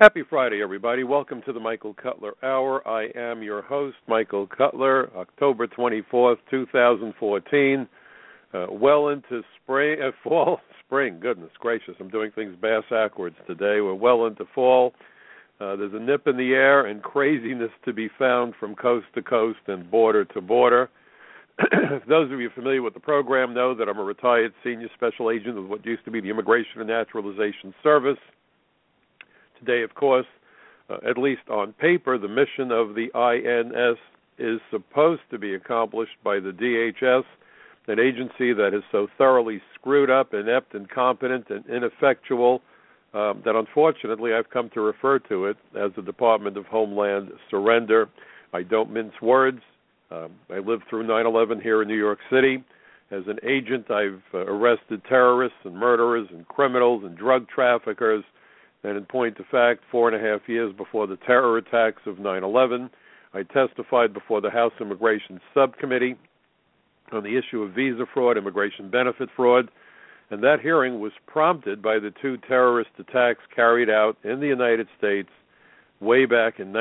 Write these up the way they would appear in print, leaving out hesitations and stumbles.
Happy Friday, everybody. Welcome to the Michael Cutler Hour. I am your host, Michael Cutler, October 24th, 2014. Well into spring. Goodness gracious, I'm doing things backwards today. We're well into fall. There's a nip in the air and craziness to be found from coast to coast and border to border. Those of you familiar with the program know that I'm a retired senior special agent of what used to be the Immigration and Naturalization Service. Today, of course, at least on paper, the mission of the INS is supposed to be accomplished by the DHS, an agency that is so thoroughly screwed up, inept, incompetent, and ineffectual that unfortunately I've come to refer to it as the Department of Homeland Surrender. I don't mince words. I lived through 9/11 here in New York City. As an agent, I've arrested terrorists and murderers and criminals and drug traffickers. And in point of fact, 4.5 years before the terror attacks of 9/11, I testified before the House Immigration Subcommittee on the issue of visa fraud, immigration benefit fraud, and that hearing was prompted by the two terrorist attacks carried out in the United States way back in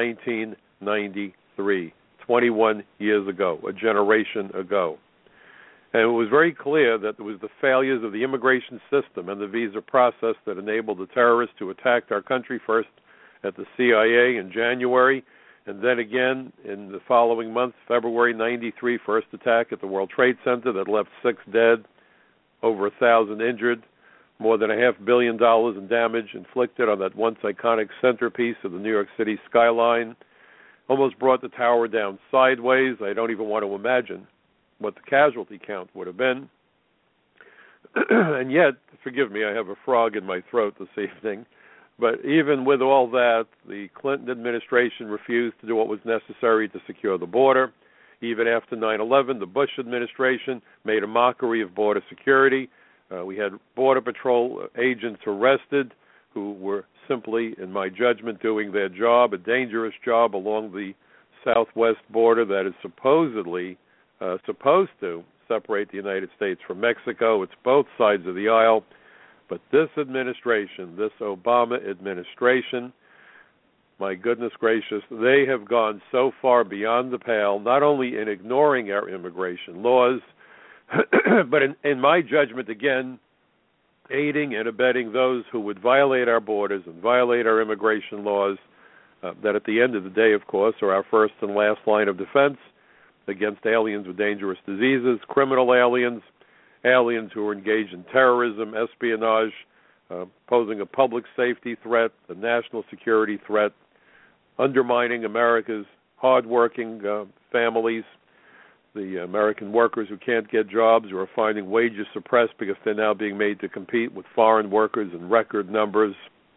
1993, 21 years ago, a generation ago. And it was very clear that it was the failures of the immigration system and the visa process that enabled the terrorists to attack our country, first at the CIA in January, and then again in the following month, February 93, first attack at the World Trade Center that left 6 dead, over 1,000 injured, more than $500 million in damage inflicted on that once iconic centerpiece of the New York City skyline, almost brought the tower down sideways. I don't even want to imagine what the casualty count would have been. And yet, forgive me, I have a frog in my throat this evening, but even with all that, the Clinton administration refused to do what was necessary to secure the border. Even after 9/11, the Bush administration made a mockery of border security. We had Border Patrol agents arrested who were simply, in my judgment, doing their job, a dangerous job along the southwest border that is supposedly supposed to separate the United States from Mexico. It's both sides of the aisle. But this administration, this Obama administration, my goodness gracious, they have gone so far beyond the pale, not only in ignoring our immigration laws, but in my judgment, again, aiding and abetting those who would violate our borders and violate our immigration laws, that at the end of the day, of course, are our first and last line of defense against aliens with dangerous diseases, criminal aliens, aliens who are engaged in terrorism, espionage, posing a public safety threat, a national security threat, undermining America's hardworking families, the American workers who can't get jobs, who are finding wages suppressed because they're now being made to compete with foreign workers in record numbers.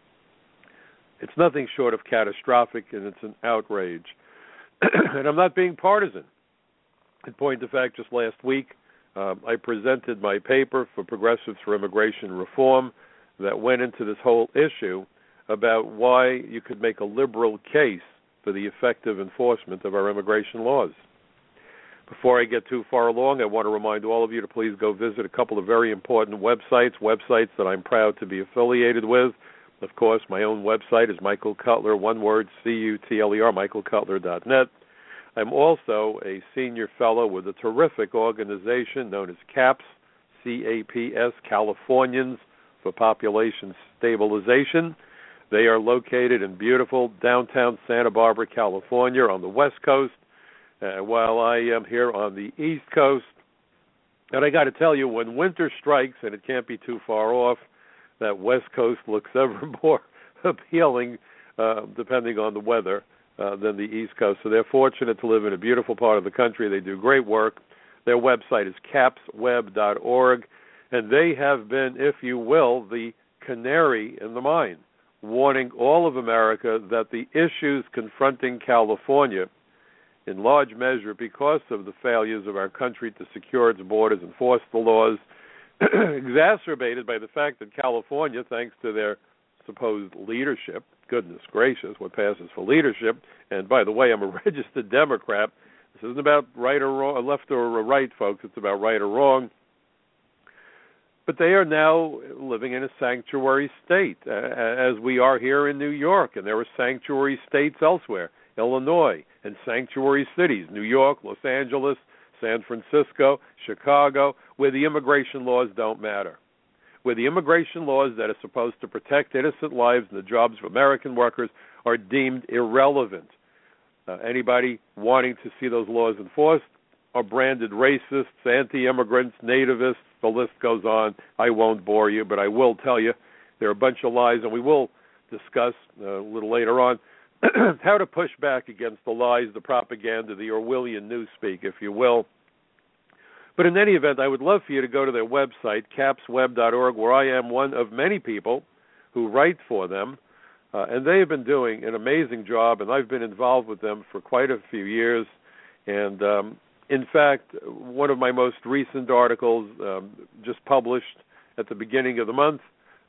It's nothing short of catastrophic, and it's an outrage. And I'm not being partisan. In point of fact, just last week, I presented my paper for Progressives for Immigration Reform that went into this whole issue about why you could make a liberal case for the effective enforcement of our immigration laws. Before I get too far along, I want to remind all of you to please go visit a couple of very important websites that I'm proud to be affiliated with. Of course, my own website is Michael Cutler, one word, C-U-T-L-E-R, michaelcutler.net. I'm also a senior fellow with a terrific organization known as CAPS, C-A-P-S, Californians for Population Stabilization. They are located in beautiful downtown Santa Barbara, California, on the West Coast, while I am here on the East Coast. And I got to tell you, when winter strikes, and it can't be too far off, that West Coast looks ever more appealing, depending on the weather, than the East Coast. So they're fortunate to live in a beautiful part of the country. They do great work. Their website is capsweb.org, and they have been, if you will, the canary in the mine, warning all of America that the issues confronting California, in large measure because of the failures of our country to secure its borders, enforce the laws, exacerbated by the fact that California, thanks to their supposed leadership, goodness gracious, what passes for leadership, and by the way, I'm a registered Democrat. This isn't about right or wrong, left or right, folks. It's about right or wrong. But they are now living in a sanctuary state, as we are here in New York, and there are sanctuary states elsewhere, Illinois, and sanctuary cities, New York, Los Angeles, San Francisco, Chicago, where the immigration laws don't matter, where the immigration laws that are supposed to protect innocent lives and the jobs of American workers are deemed irrelevant. Anybody wanting to see those laws enforced are branded racists, anti-immigrants, nativists. The list goes on. I won't bore you, but I will tell you there are a bunch of lies, and we will discuss a little later on how to push back against the lies, the propaganda, the Orwellian newspeak, if you will. But in any event, I would love for you to go to their website, capsweb.org, where I am one of many people who write for them. And they have been doing an amazing job, and I've been involved with them for quite a few years. And in fact, one of my most recent articles, just published at the beginning of the month,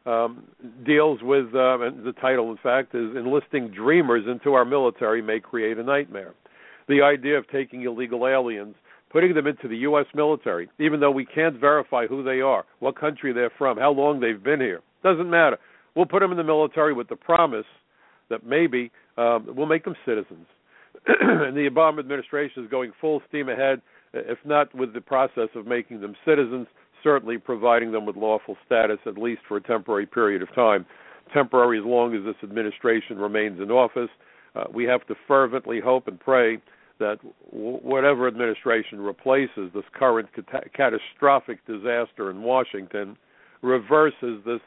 deals with, and the title, in fact, is Enlisting Dreamers into Our Military May Create a Nightmare. The idea of taking illegal aliens, putting them into the U.S. military, even though we can't verify who they are, what country they're from, how long they've been here, doesn't matter. We'll put them in the military with the promise that maybe we'll make them citizens. And the Obama administration is going full steam ahead, if not with the process of making them citizens, certainly providing them with lawful status, at least for a temporary period of time. Temporary as long as this administration remains in office. We have to fervently hope and pray that whatever administration replaces this current catastrophic disaster in Washington reverses this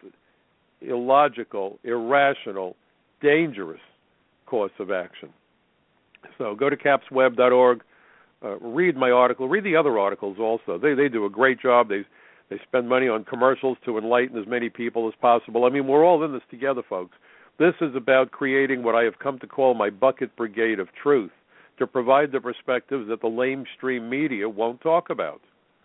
illogical, irrational, dangerous course of action. So go to capsweb.org, read my article, read the other articles also. They do a great job. They spend money on commercials to enlighten as many people as possible. I mean, we're all in this together, folks. This is about creating what I have come to call my bucket brigade of truth, to provide the perspectives that the lamestream media won't talk about.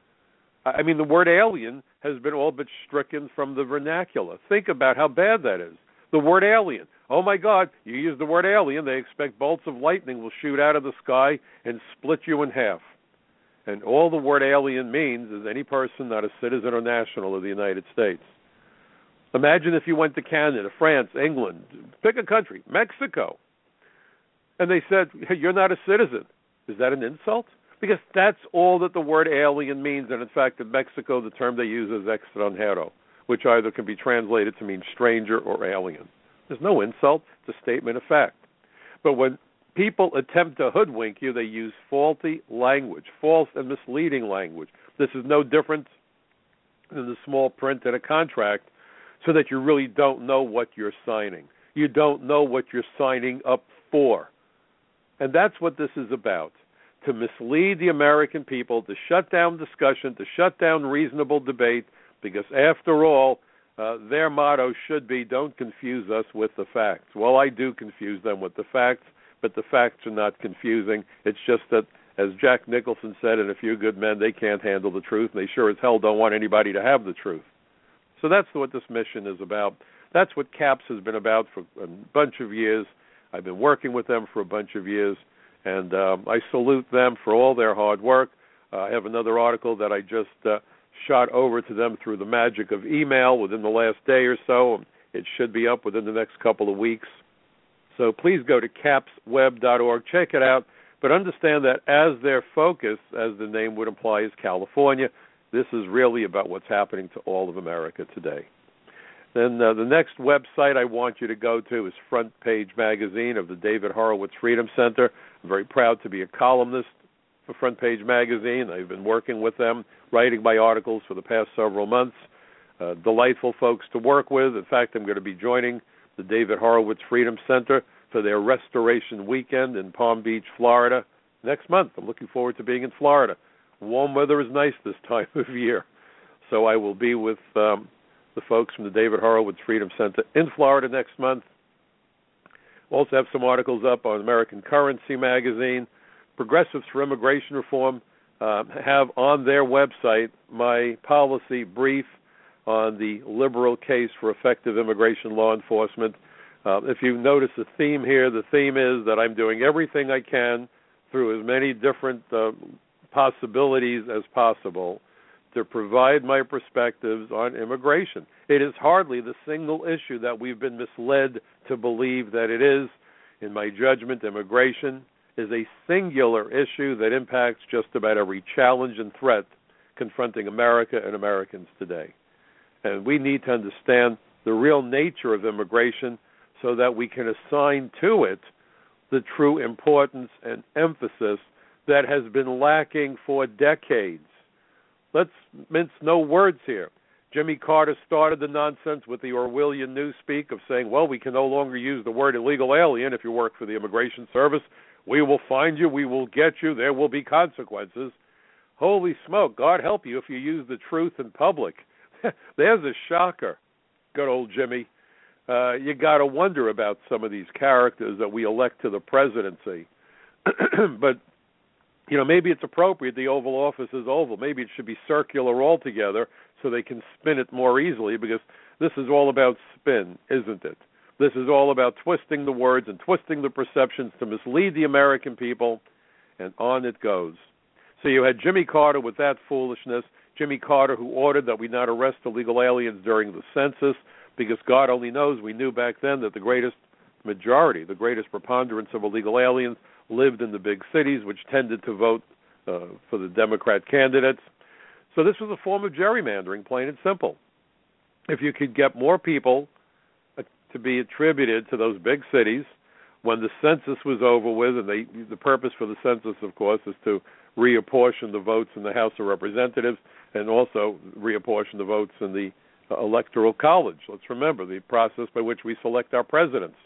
I mean, the word alien has been all but stricken from the vernacular. Think about how bad that is. The word alien. Oh, my God, you use the word alien, they expect bolts of lightning will shoot out of the sky and split you in half. And all the word alien means is any person not a citizen or national of the United States. Imagine if you went to Canada, France, England, pick a country, Mexico, and they said, hey, you're not a citizen. Is that an insult? Because that's all that the word alien means, and in fact, in Mexico, the term they use is extranjero, which either can be translated to mean stranger or alien. There's no insult. It's a statement of fact. But when people attempt to hoodwink you, they use faulty language, false and misleading language. This is no different than the small print in a contract, so that you really don't know what you're signing. You don't know what you're signing up for. And that's what this is about, to mislead the American people, to shut down discussion, to shut down reasonable debate, because after all, their motto should be, don't confuse us with the facts. Well, I do confuse them with the facts, but the facts are not confusing. It's just that, as Jack Nicholson said in A Few Good Men, they can't handle the truth, and they sure as hell don't want anybody to have the truth. So that's what this mission is about. That's what CAPS has been about for a bunch of years. I've been working with them for a bunch of years, and I salute them for all their hard work. I have another article that I just shot over to them through the magic of email within the last day or so. It should be up within the next couple of weeks. So please go to capsweb.org, check it out, but understand that as their focus, as the name would imply, is California, this is really about what's happening to all of America today. Then the next website I want you to go to is Front Page Magazine of the David Horowitz Freedom Center. I'm very proud to be a columnist for Front Page Magazine. I've been working with them, writing my articles for the past several months. Delightful folks to work with. In fact, I'm going to be joining the David Horowitz Freedom Center for their Restoration Weekend in Palm Beach, Florida, next month. I'm looking forward to being in Florida. Warm weather is nice this time of year. So I will be with the folks from the David Horowitz Freedom Center in Florida next month. Also have some articles up on American Currency Magazine. Progressives for Immigration Reform have on their website my policy brief on the liberal case for effective immigration law enforcement. If you notice a theme here, the theme is that I'm doing everything I can through as many different possibilities as possible to provide my perspectives on immigration. It is hardly the single issue that we've been misled to believe that it is. In my judgment, immigration is a singular issue that impacts just about every challenge and threat confronting America and Americans today. And we need to understand the real nature of immigration so that we can assign to it the true importance and emphasis that has been lacking for decades. Let's mince no words here. Jimmy Carter started the nonsense with the Orwellian newspeak of saying, well, we can no longer use the word illegal alien if you work for the Immigration Service. We will find you. We will get you. There will be consequences. Holy smoke, God help you if you use the truth in public. There's a shocker. Good old Jimmy. You got to wonder about some of these characters that we elect to the presidency. But, you know, maybe it's appropriate the Oval Office is oval. Maybe it should be circular altogether so they can spin it more easily, because this is all about spin, isn't it? This is all about twisting the words and twisting the perceptions to mislead the American people, and on it goes. So you had Jimmy Carter with that foolishness, Jimmy Carter who ordered that we not arrest illegal aliens during the census, because God only knows we knew back then that the greatest majority, the greatest preponderance of illegal aliens lived in the big cities, which tended to vote for the Democrat candidates. So this was a form of gerrymandering, plain and simple. If you could get more people to be attributed to those big cities when the census was over with, and the purpose for the census, of course, is to reapportion the votes in the House of Representatives and also reapportion the votes in the Electoral College. Let's remember the process by which we select our presidents.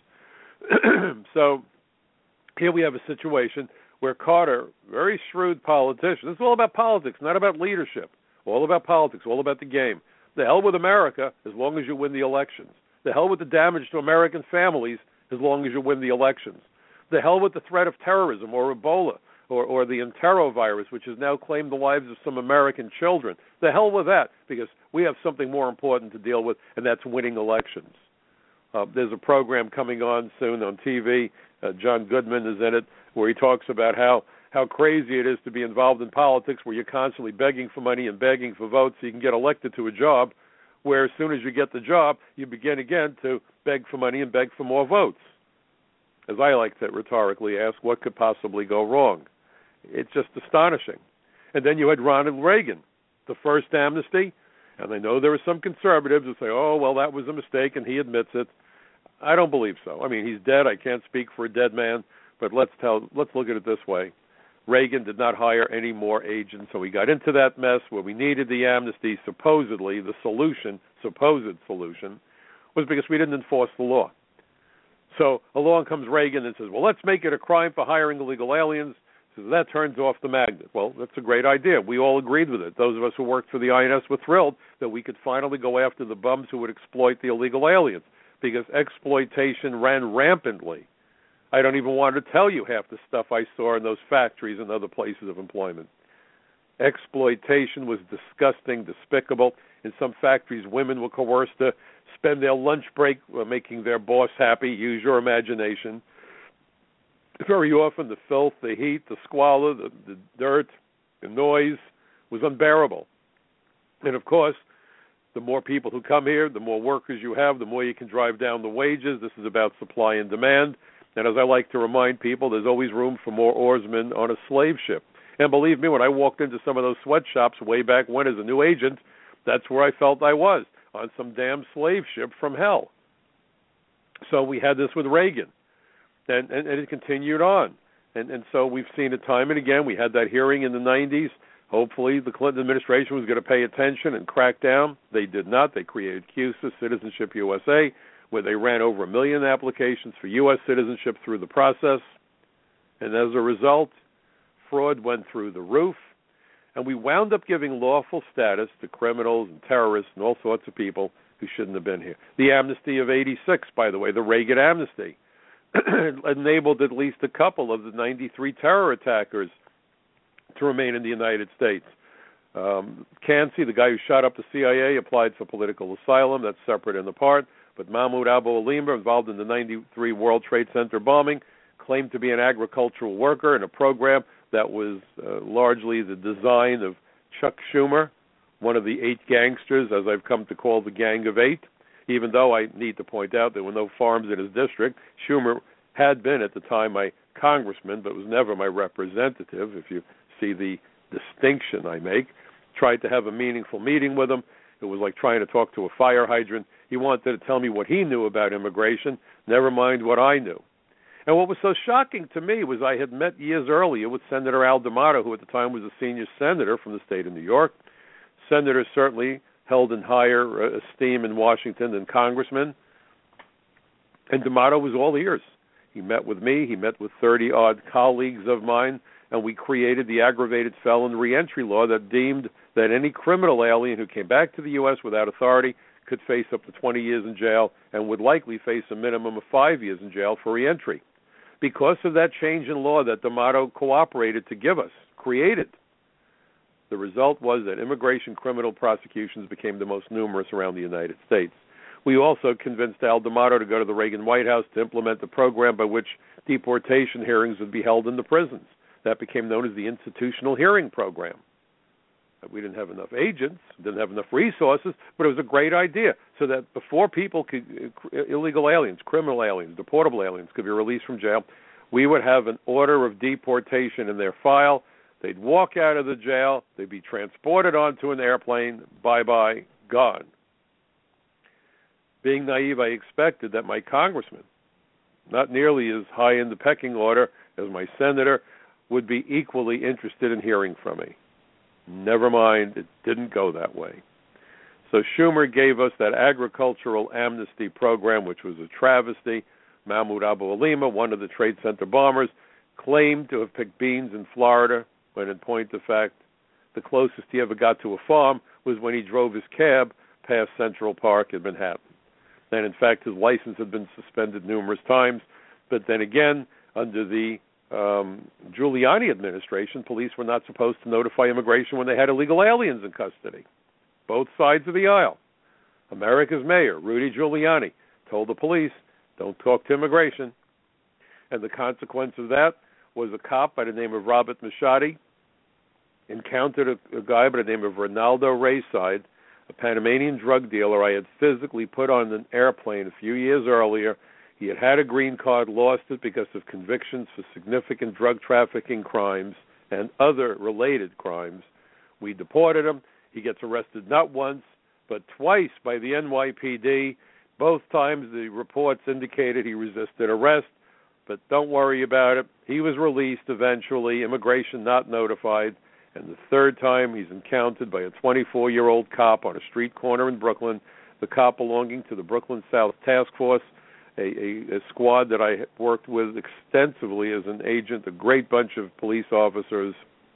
So here we have a situation where Carter, very shrewd politician, this is all about politics, not about leadership, all about politics, all about the game. The hell with America as long as you win the elections. The hell with the damage to American families as long as you win the elections. The hell with the threat of terrorism or Ebola or the enterovirus, which has now claimed the lives of some American children. The hell with that, because we have something more important to deal with, and that's winning elections. There's a program coming on soon on TV. John Goodman is in it, where he talks about how crazy it is to be involved in politics, where you're constantly begging for money and begging for votes so you can get elected to a job, where as soon as you get the job, you begin again to beg for money and beg for more votes. As I like to rhetorically ask, what could possibly go wrong? It's just astonishing. And then you had Ronald Reagan, the first amnesty, and I know there are some conservatives who say, oh, well, that was a mistake, and he admits it. I don't believe so. I mean, he's dead. I can't speak for a dead man, but let's look at it this way. Reagan did not hire any more agents, so we got into that mess where we needed the amnesty. Supposedly, the supposed solution, was because we didn't enforce the law. So along comes Reagan and says, well, let's make it a crime for hiring illegal aliens. So that turns off the magnet. Well, that's a great idea. We all agreed with it. Those of us who worked for the INS were thrilled that we could finally go after the bums who would exploit the illegal aliens, because exploitation ran rampantly. I don't even want to tell you half the stuff I saw in those factories and other places of employment. Exploitation was disgusting, despicable. In some factories, women were coerced to spend their lunch break making their boss happy. Use your imagination. Very often the filth, the heat, the squalor, the dirt, the noise was unbearable. And of course, the more people who come here, the more workers you have, the more you can drive down the wages. This is about supply and demand. And as I like to remind people, there's always room for more oarsmen on a slave ship. And believe me, when I walked into some of those sweatshops way back when as a new agent, that's where I felt I was, on some damn slave ship from hell. So we had this with Reagan. And it continued on. And so we've seen it time and again. We had that hearing in the 90s. Hopefully the Clinton administration was going to pay attention and crack down. They did not. They created CUSA, Citizenship USA, where they ran over 1 million applications for U.S. citizenship through the process. And as a result, fraud went through the roof. And we wound up giving lawful status to criminals and terrorists and all sorts of people who shouldn't have been here. The amnesty of 86, by the way, the Reagan amnesty, enabled at least a couple of the 93 terror attackers to remain in the United States. Cansey, the guy who shot up the CIA, applied for political asylum. That's separate and apart. But Mahmoud Abu Alima, involved in the 93 World Trade Center bombing, claimed to be an agricultural worker in a program that was largely the design of Chuck Schumer, one of the 8 gangsters, as I've come to call the Gang of 8, even though I need to point out there were no farms in his district. Schumer had been at the time my congressman, but was never my representative, if you see the distinction I make. Tried to have a meaningful meeting with him. It was like trying to talk to a fire hydrant. He wanted to tell me what he knew about immigration, never mind what I knew. And what was so shocking to me was I had met years earlier with Senator Al D'Amato, who at the time was a senior senator from the state of New York. Senators certainly held in higher esteem in Washington than congressmen. And D'Amato was all ears. He met with me. He met with 30-odd colleagues of mine, and we created the aggravated felon reentry law that deemed that any criminal alien who came back to the U.S. without authority could face up to 20 years in jail and would likely face a minimum of 5 years in jail for reentry. Because of that change in law that D'Amato cooperated to give us, created, the result was that immigration criminal prosecutions became the most numerous around the United States. We also convinced Al D'Amato to go to the Reagan White House to implement the program by which deportation hearings would be held in the prisons. That became known as the Institutional Hearing Program. We didn't have enough agents, didn't have enough resources, but it was a great idea so that before people could, illegal aliens, criminal aliens, deportable aliens could be released from jail, we would have an order of deportation in their file. They'd walk out of the jail, they'd be transported onto an airplane, bye-bye, gone. Being naive, I expected that my congressman, not nearly as high in the pecking order as my senator, would be equally interested in hearing from me. Never mind, it didn't go that way. So Schumer gave us that agricultural amnesty program, which was a travesty. Mahmoud Abu Alima, one of the Trade Center bombers, claimed to have picked beans in Florida, when in point of fact, the closest he ever got to a farm was when he drove his cab past Central Park in Manhattan. And in fact, his license had been suspended numerous times. But then again, under the Giuliani administration, police were not supposed to notify immigration when they had illegal aliens in custody. Both sides of the aisle. America's mayor, Rudy Giuliani, told the police, don't talk to immigration. And the consequence of that was a cop by the name of Robert Machadi encountered a guy by the name of Ronaldo Rayside, a Panamanian drug dealer I had physically put on an airplane a few years earlier. He had had a green card, lost it because of convictions for significant drug trafficking crimes and other related crimes. We deported him. He gets arrested not once, but twice by the NYPD. Both times the reports indicated he resisted arrest, but don't worry about it. He was released eventually, immigration not notified. And the third time he's encountered by a 24-year-old cop on a street corner in Brooklyn, the cop belonging to the Brooklyn South Task Force, a squad that I worked with extensively as an agent, a great bunch of police officers.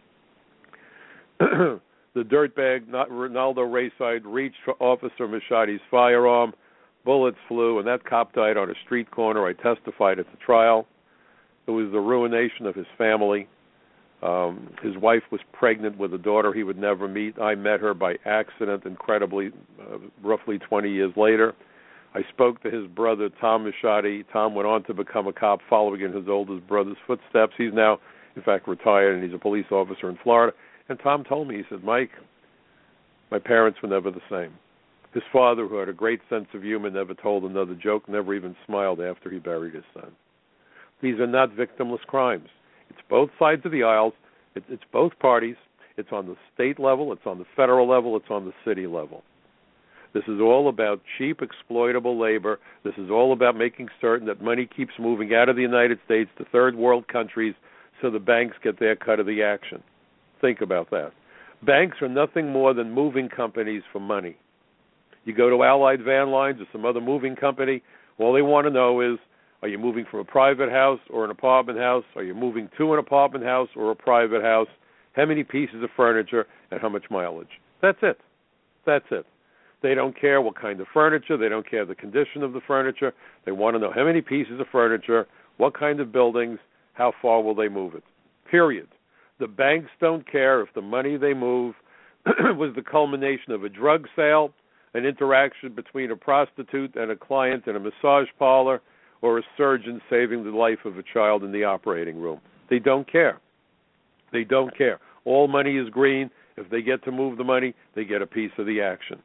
The dirtbag, not Ronaldo Rayside, reached for Officer Machadi's firearm. Bullets flew, and that cop died on a street corner. I testified at the trial. It was the ruination of his family. His wife was pregnant with a daughter he would never meet. I met her by accident, incredibly, roughly 20 years later. I spoke to his brother, Tom Machadi. Tom went on to become a cop following in his oldest brother's footsteps. He's now, in fact, retired, and he's a police officer in Florida. And Tom told me, he said, Mike, my parents were never the same. His father, who had a great sense of humor, never told another joke, never even smiled after he buried his son. These are not victimless crimes. It's both sides of the aisles. It's both parties. It's on the state level. It's on the federal level. It's on the city level. This is all about cheap, exploitable labor. This is all about making certain that money keeps moving out of the United States to third world countries so the banks get their cut of the action. Think about that. Banks are nothing more than moving companies for money. You go to Allied Van Lines or some other moving company, all they want to know is, are you moving from a private house or an apartment house? Are you moving to an apartment house or a private house? How many pieces of furniture and how much mileage? That's it. That's it. They don't care what kind of furniture. They don't care the condition of the furniture. They want to know how many pieces of furniture, what kind of buildings, how far will they move it. Period. The banks don't care if the money they move was the culmination of a drug sale, an interaction between a prostitute and a client in a massage parlor, or a surgeon saving the life of a child in the operating room. They don't care. They don't care. All money is green, If they get to move the money, they get a piece of the action.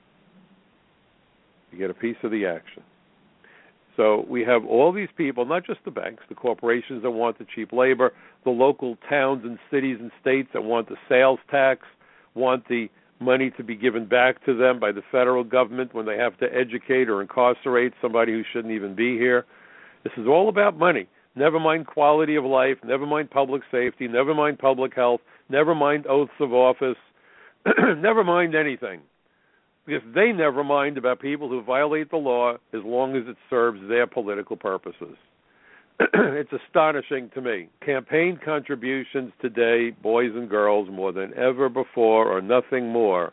You get a piece of the action. So we have all these people, not just the banks, the corporations that want the cheap labor, the local towns and cities and states that want the sales tax, want the money to be given back to them by the federal government when they have to educate or incarcerate somebody who shouldn't even be here. This is all about money. Never mind quality of life, never mind public safety, never mind public health, never mind oaths of office, never mind anything. Because they never mind about people who violate the law as long as it serves their political purposes. It's astonishing to me. Campaign contributions today, boys and girls, more than ever before, are nothing more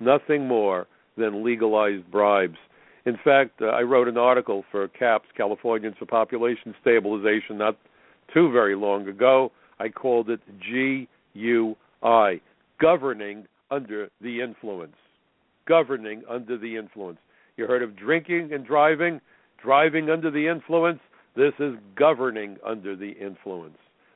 than legalized bribes. In fact, I wrote an article for CAPS, Californians for Population Stabilization, not too very long ago. I called it GUI, Governing Under the Influence. Governing under the influence. You heard of drinking and driving under the influence? This is governing under the influence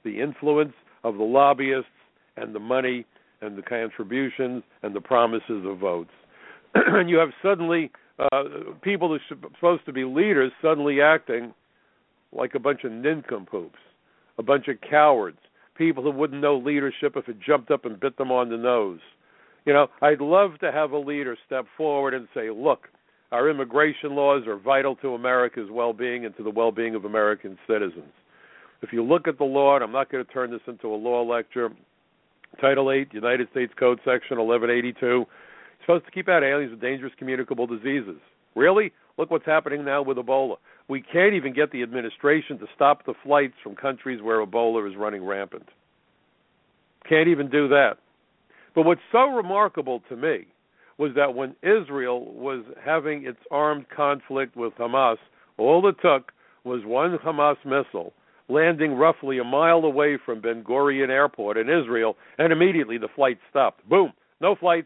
of the lobbyists and the money and the contributions and the promises of votes. And you have suddenly people who are supposed to be leaders suddenly acting like a bunch of nincompoops, a bunch of cowards, people who wouldn't know leadership if it jumped up and bit them on the nose. You know, I'd love to have a leader step forward and say, look, our immigration laws are vital to America's well-being and to the well-being of American citizens. If you look at the law, and I'm not going to turn this into a law lecture, Title 8, United States Code Section 1182, you're supposed to keep out aliens with dangerous communicable diseases. Really? Look what's happening now with Ebola. We can't even get the administration to stop the flights from countries where Ebola is running rampant. Can't even do that. But what's so remarkable to me was that when Israel was having its armed conflict with Hamas, all it took was one Hamas missile landing roughly a mile away from Ben Gurion Airport in Israel, and immediately the flight stopped. Boom. No flights.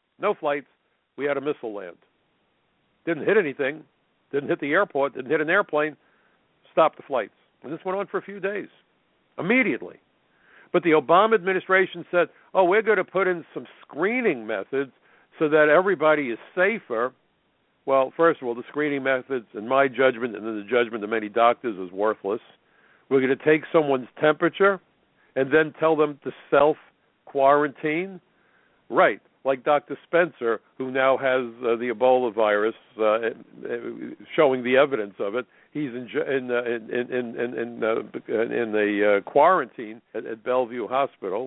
We had a missile land. Didn't hit anything. Didn't hit the airport. Didn't hit an airplane. Stopped the flights. And this went on for a few days. Immediately. But the Obama administration said, we're going to put in some screening methods so that everybody is safer. Well, first of all, the screening methods, in my judgment and in the judgment of many doctors, is worthless. We're going to take someone's temperature and then tell them to self-quarantine. Right, like Dr. Spencer, who now has the Ebola virus, showing the evidence of it. He's in a quarantine at Bellevue Hospital,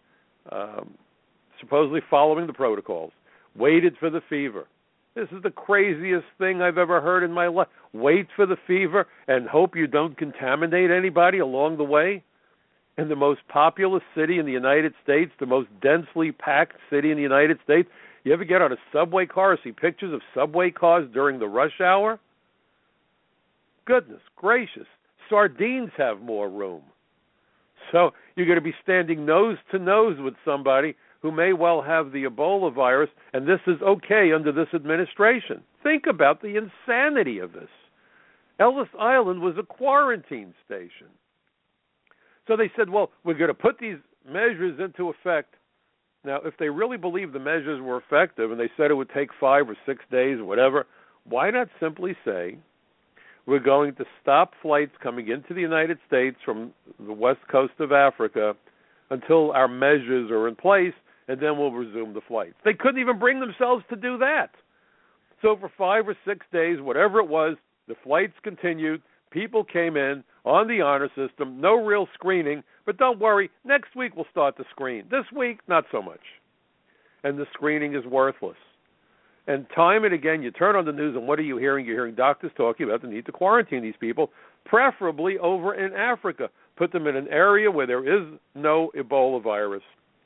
supposedly following the protocols. Waited for the fever. This is the craziest thing I've ever heard in my life. Wait for the fever and hope you don't contaminate anybody along the way. In the most populous city in the United States, the most densely packed city in the United States, you ever get on a subway car or see pictures of subway cars during the rush hour? Goodness gracious, sardines have more room. So you're going to be standing nose to nose with somebody who may well have the Ebola virus, and this is okay under this administration. Think about the insanity of this. Ellis Island was a quarantine station. So they said, well, we're going to put these measures into effect. Now, if they really believed the measures were effective and they said it would take 5 or 6 days or whatever, why not simply say, we're going to stop flights coming into the United States from the west coast of Africa until our measures are in place, and then we'll resume the flights. They couldn't even bring themselves to do that. So for 5 or 6 days, whatever it was, the flights continued. People came in on the honor system, no real screening, but don't worry, next week we'll start to screen. This week, not so much. And the screening is worthless. And time and again, you turn on the news, and what are you hearing? You're hearing doctors talking about the need to quarantine these people, preferably over in Africa. Put them in an area where there is no Ebola virus.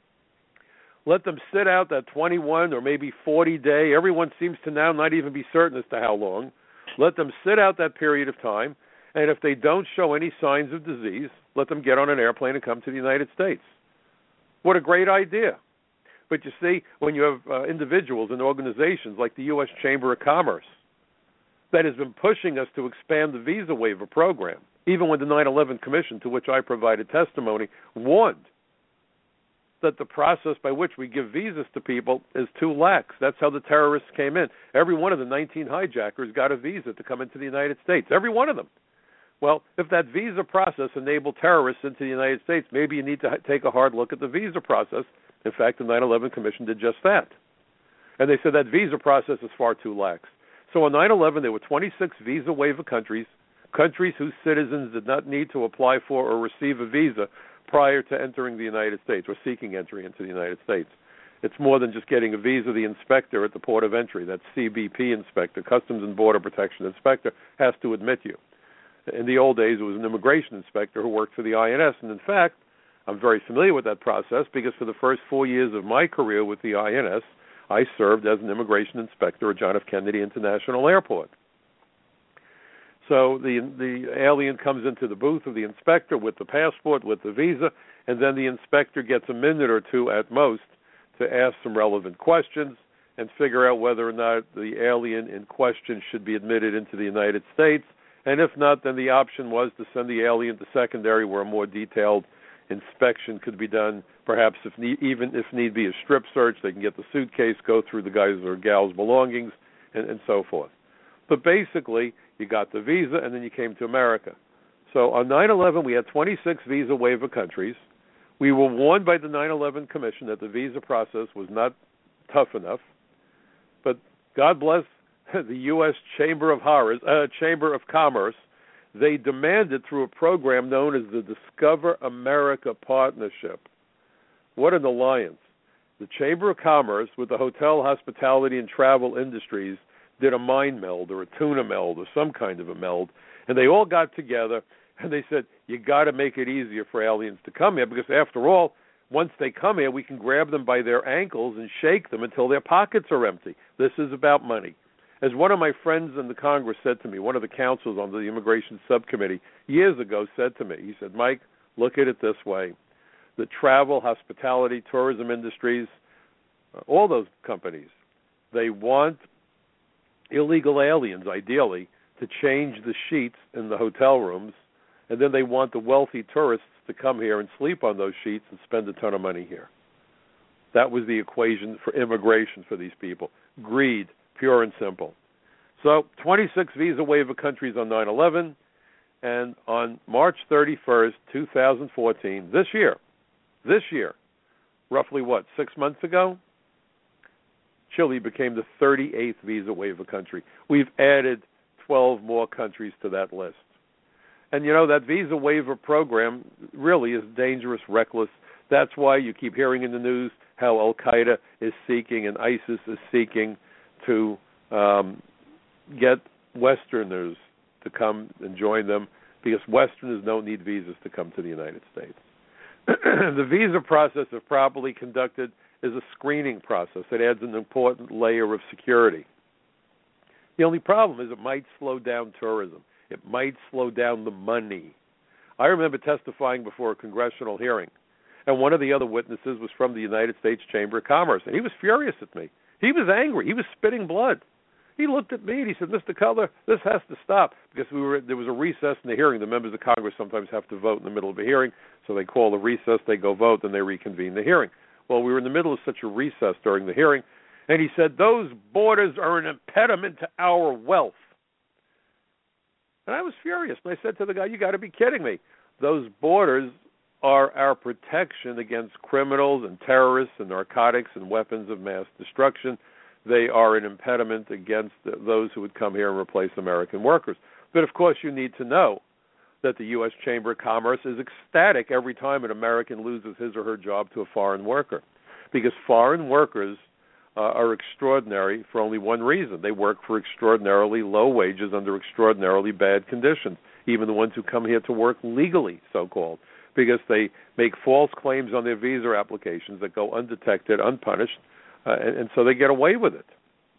Let them sit out that 21 or maybe 40-day. Everyone seems to now not even be certain as to how long. Let them sit out that period of time, and if they don't show any signs of disease, let them get on an airplane and come to the United States. What a great idea. But you see, when you have individuals and organizations like the U.S. Chamber of Commerce that has been pushing us to expand the visa waiver program, even when the 9/11 Commission, to which I provided testimony, warned that the process by which we give visas to people is too lax. That's how the terrorists came in. Every one of the 19 hijackers got a visa to come into the United States. Every one of them. Well, if that visa process enabled terrorists into the United States, maybe you need to take a hard look at the visa process. In fact, the 9/11 Commission did just that. And they said that visa process is far too lax. So on 9/11, there were 26 visa waiver countries whose citizens did not need to apply for or receive a visa prior to entering the United States or seeking entry into the United States. It's more than just getting a visa. The inspector at the port of entry, that CBP inspector, Customs and Border Protection inspector, has to admit you. In the old days, it was an immigration inspector who worked for the INS. And in fact, I'm very familiar with that process because for the first 4 years of my career with the INS, I served as an immigration inspector at John F. Kennedy International Airport. So the alien comes into the booth of the inspector with the passport, with the visa, and then the inspector gets a minute or two at most to ask some relevant questions and figure out whether or not the alien in question should be admitted into the United States. And if not, then the option was to send the alien to secondary where a more detailed inspection could be done, perhaps even if need be a strip search. They can get the suitcase, go through the guy's or gal's belongings, and so forth. But basically, you got the visa, and then you came to America. So on 9/11, we had 26 visa waiver countries. We were warned by the 9/11 Commission that the visa process was not tough enough. But God bless the U.S. Chamber of Commerce. They demanded through a program known as the Discover America Partnership. What an alliance. The Chamber of Commerce with the hotel, hospitality, and travel industries did a mind meld or a tuna meld or some kind of a meld, and they all got together and they said, you got to make it easier for aliens to come here because after all, once they come here, we can grab them by their ankles and shake them until their pockets are empty. This is about money. As one of my friends in the Congress said to me, one of the counsels on the Immigration Subcommittee years ago said to me, he said, Mike, look at it this way. The travel, hospitality, tourism industries, all those companies, they want illegal aliens, ideally, to change the sheets in the hotel rooms, and then they want the wealthy tourists to come here and sleep on those sheets and spend a ton of money here. That was the equation for immigration for these people. Greed, pure and simple. So 26 visa waiver countries on 9/11, and on March 31st, 2014, this year, roughly 6 months ago, Chile became the 38th visa waiver country. We've added 12 more countries to that list. And, that visa waiver program really is dangerous, reckless. That's why you keep hearing in the news how Al-Qaeda is seeking and ISIS is seeking to get Westerners to come and join them because Westerners don't need visas to come to the United States. The visa process, if properly conducted, is a screening process. It adds an important layer of security. The only problem is it might slow down tourism. It might slow down the money. I remember testifying before a congressional hearing, and one of the other witnesses was from the United States Chamber of Commerce, and he was furious at me. He was angry. He was spitting blood. He looked at me and he said, Mr. Cutler, this has to stop, because there was a recess in the hearing. The members of Congress sometimes have to vote in the middle of a hearing, so they call a recess, they go vote, then they reconvene the hearing. Well, we were in the middle of such a recess during the hearing, and he said, those borders are an impediment to our wealth. And I was furious. And I said to the guy, you got to be kidding me. Those borders are our protection against criminals and terrorists and narcotics and weapons of mass destruction. They are an impediment against those who would come here and replace American workers. But, of course, you need to know that the U.S. Chamber of Commerce is ecstatic every time an American loses his or her job to a foreign worker, because foreign workers are extraordinary for only one reason. They work for extraordinarily low wages under extraordinarily bad conditions, even the ones who come here to work legally, so-called, because they make false claims on their visa applications that go undetected, unpunished, and so they get away with it.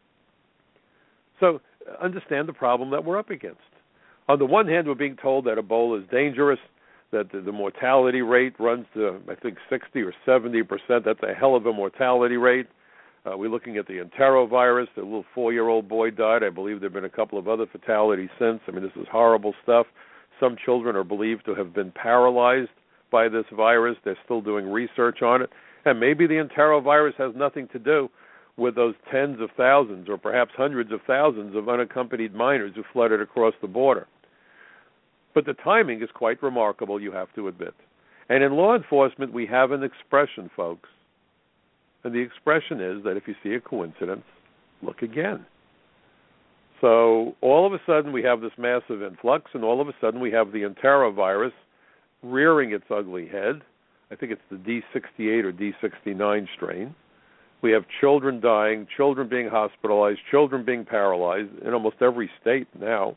So understand the problem that we're up against. On the one hand, we're being told that Ebola is dangerous, that the mortality rate runs to, I think, 60 or 70%. That's a hell of a mortality rate. We're looking at the enterovirus. The little 4-year-old boy died. I believe there have been a couple of other fatalities since. I mean, this is horrible stuff. Some children are believed to have been paralyzed by this virus. They're still doing research on it. And maybe the enterovirus has nothing to do with those tens of thousands or perhaps hundreds of thousands of unaccompanied minors who flooded across the border. But the timing is quite remarkable, you have to admit. And in law enforcement, we have an expression, folks. And the expression is that if you see a coincidence, look again. So all of a sudden we have this massive influx, and all of a sudden we have the enterovirus rearing its ugly head. I think it's the D68 or D69 strain. We have children dying, children being hospitalized, children being paralyzed in almost every state now.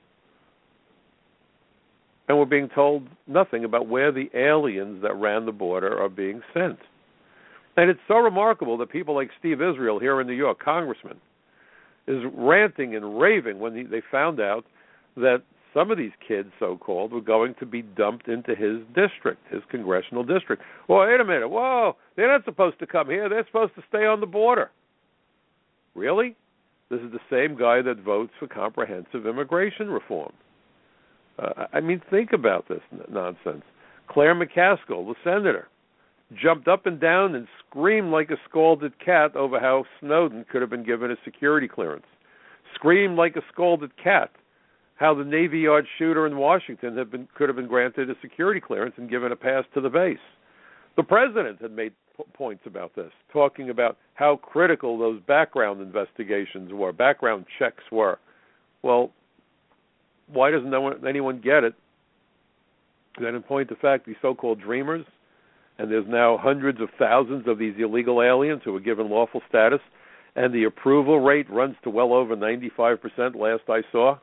And we're being told nothing about where the aliens that ran the border are being sent. And it's so remarkable that people like Steve Israel here in New York, congressman, is ranting and raving when they found out that some of these kids, so-called, were going to be dumped into his district, his congressional district. Well, wait a minute. Whoa, they're not supposed to come here. They're supposed to stay on the border. Really? This is the same guy that votes for comprehensive immigration reform. I mean, think about this nonsense. Claire McCaskill, the senator, jumped up and down and screamed like a scalded cat over how Snowden could have been given a security clearance. Screamed like a scalded cat how the Navy Yard shooter in Washington could have been granted a security clearance and given a pass to the base. The president had made points about this, talking about how critical those background investigations were, background checks were. Well, why doesn't anyone get it? Then in point of fact, these so-called dreamers, and there's now hundreds of thousands of these illegal aliens who were given lawful status, and the approval rate runs to well over 95% last I saw,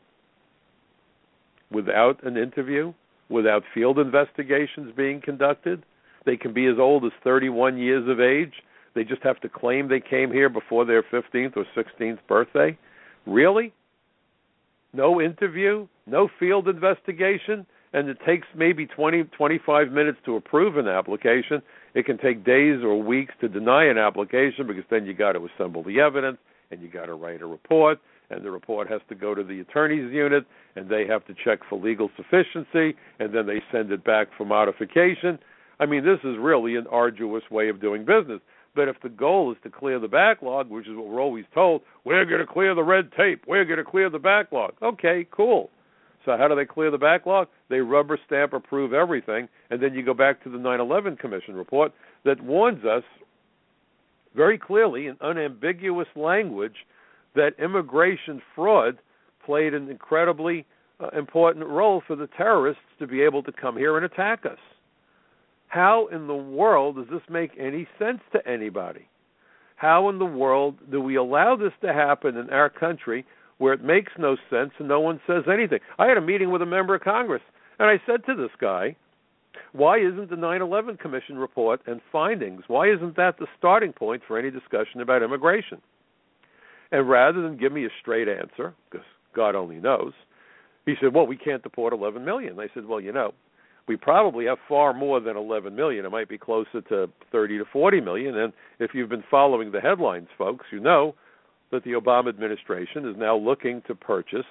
without an interview, without field investigations being conducted. They can be as old as 31 years of age. They just have to claim they came here before their 15th or 16th birthday. Really? No interview, no field investigation, and it takes maybe 20, 25 minutes to approve an application. It can take days or weeks to deny an application because then you got to assemble the evidence and you got to write a report, and the report has to go to the attorney's unit, and they have to check for legal sufficiency, and then they send it back for modification. I mean, this is really an arduous way of doing business. But if the goal is to clear the backlog, which is what we're always told, we're going to clear the red tape, we're going to clear the backlog. Okay, cool. So how do they clear the backlog? They rubber stamp approve everything, and then you go back to the 9/11 Commission report that warns us very clearly in unambiguous language that immigration fraud played an incredibly important role for the terrorists to be able to come here and attack us. How in the world does this make any sense to anybody? How in the world do we allow this to happen in our country where it makes no sense and no one says anything? I had a meeting with a member of Congress, and I said to this guy, why isn't the 9/11 Commission report and findings, why isn't that the starting point for any discussion about immigration? And rather than give me a straight answer, because God only knows, he said, well, we can't deport 11 million. I said, well, we probably have far more than 11 million. It might be closer to 30 to 40 million. And if you've been following the headlines, folks, you know that the Obama administration is now looking to purchase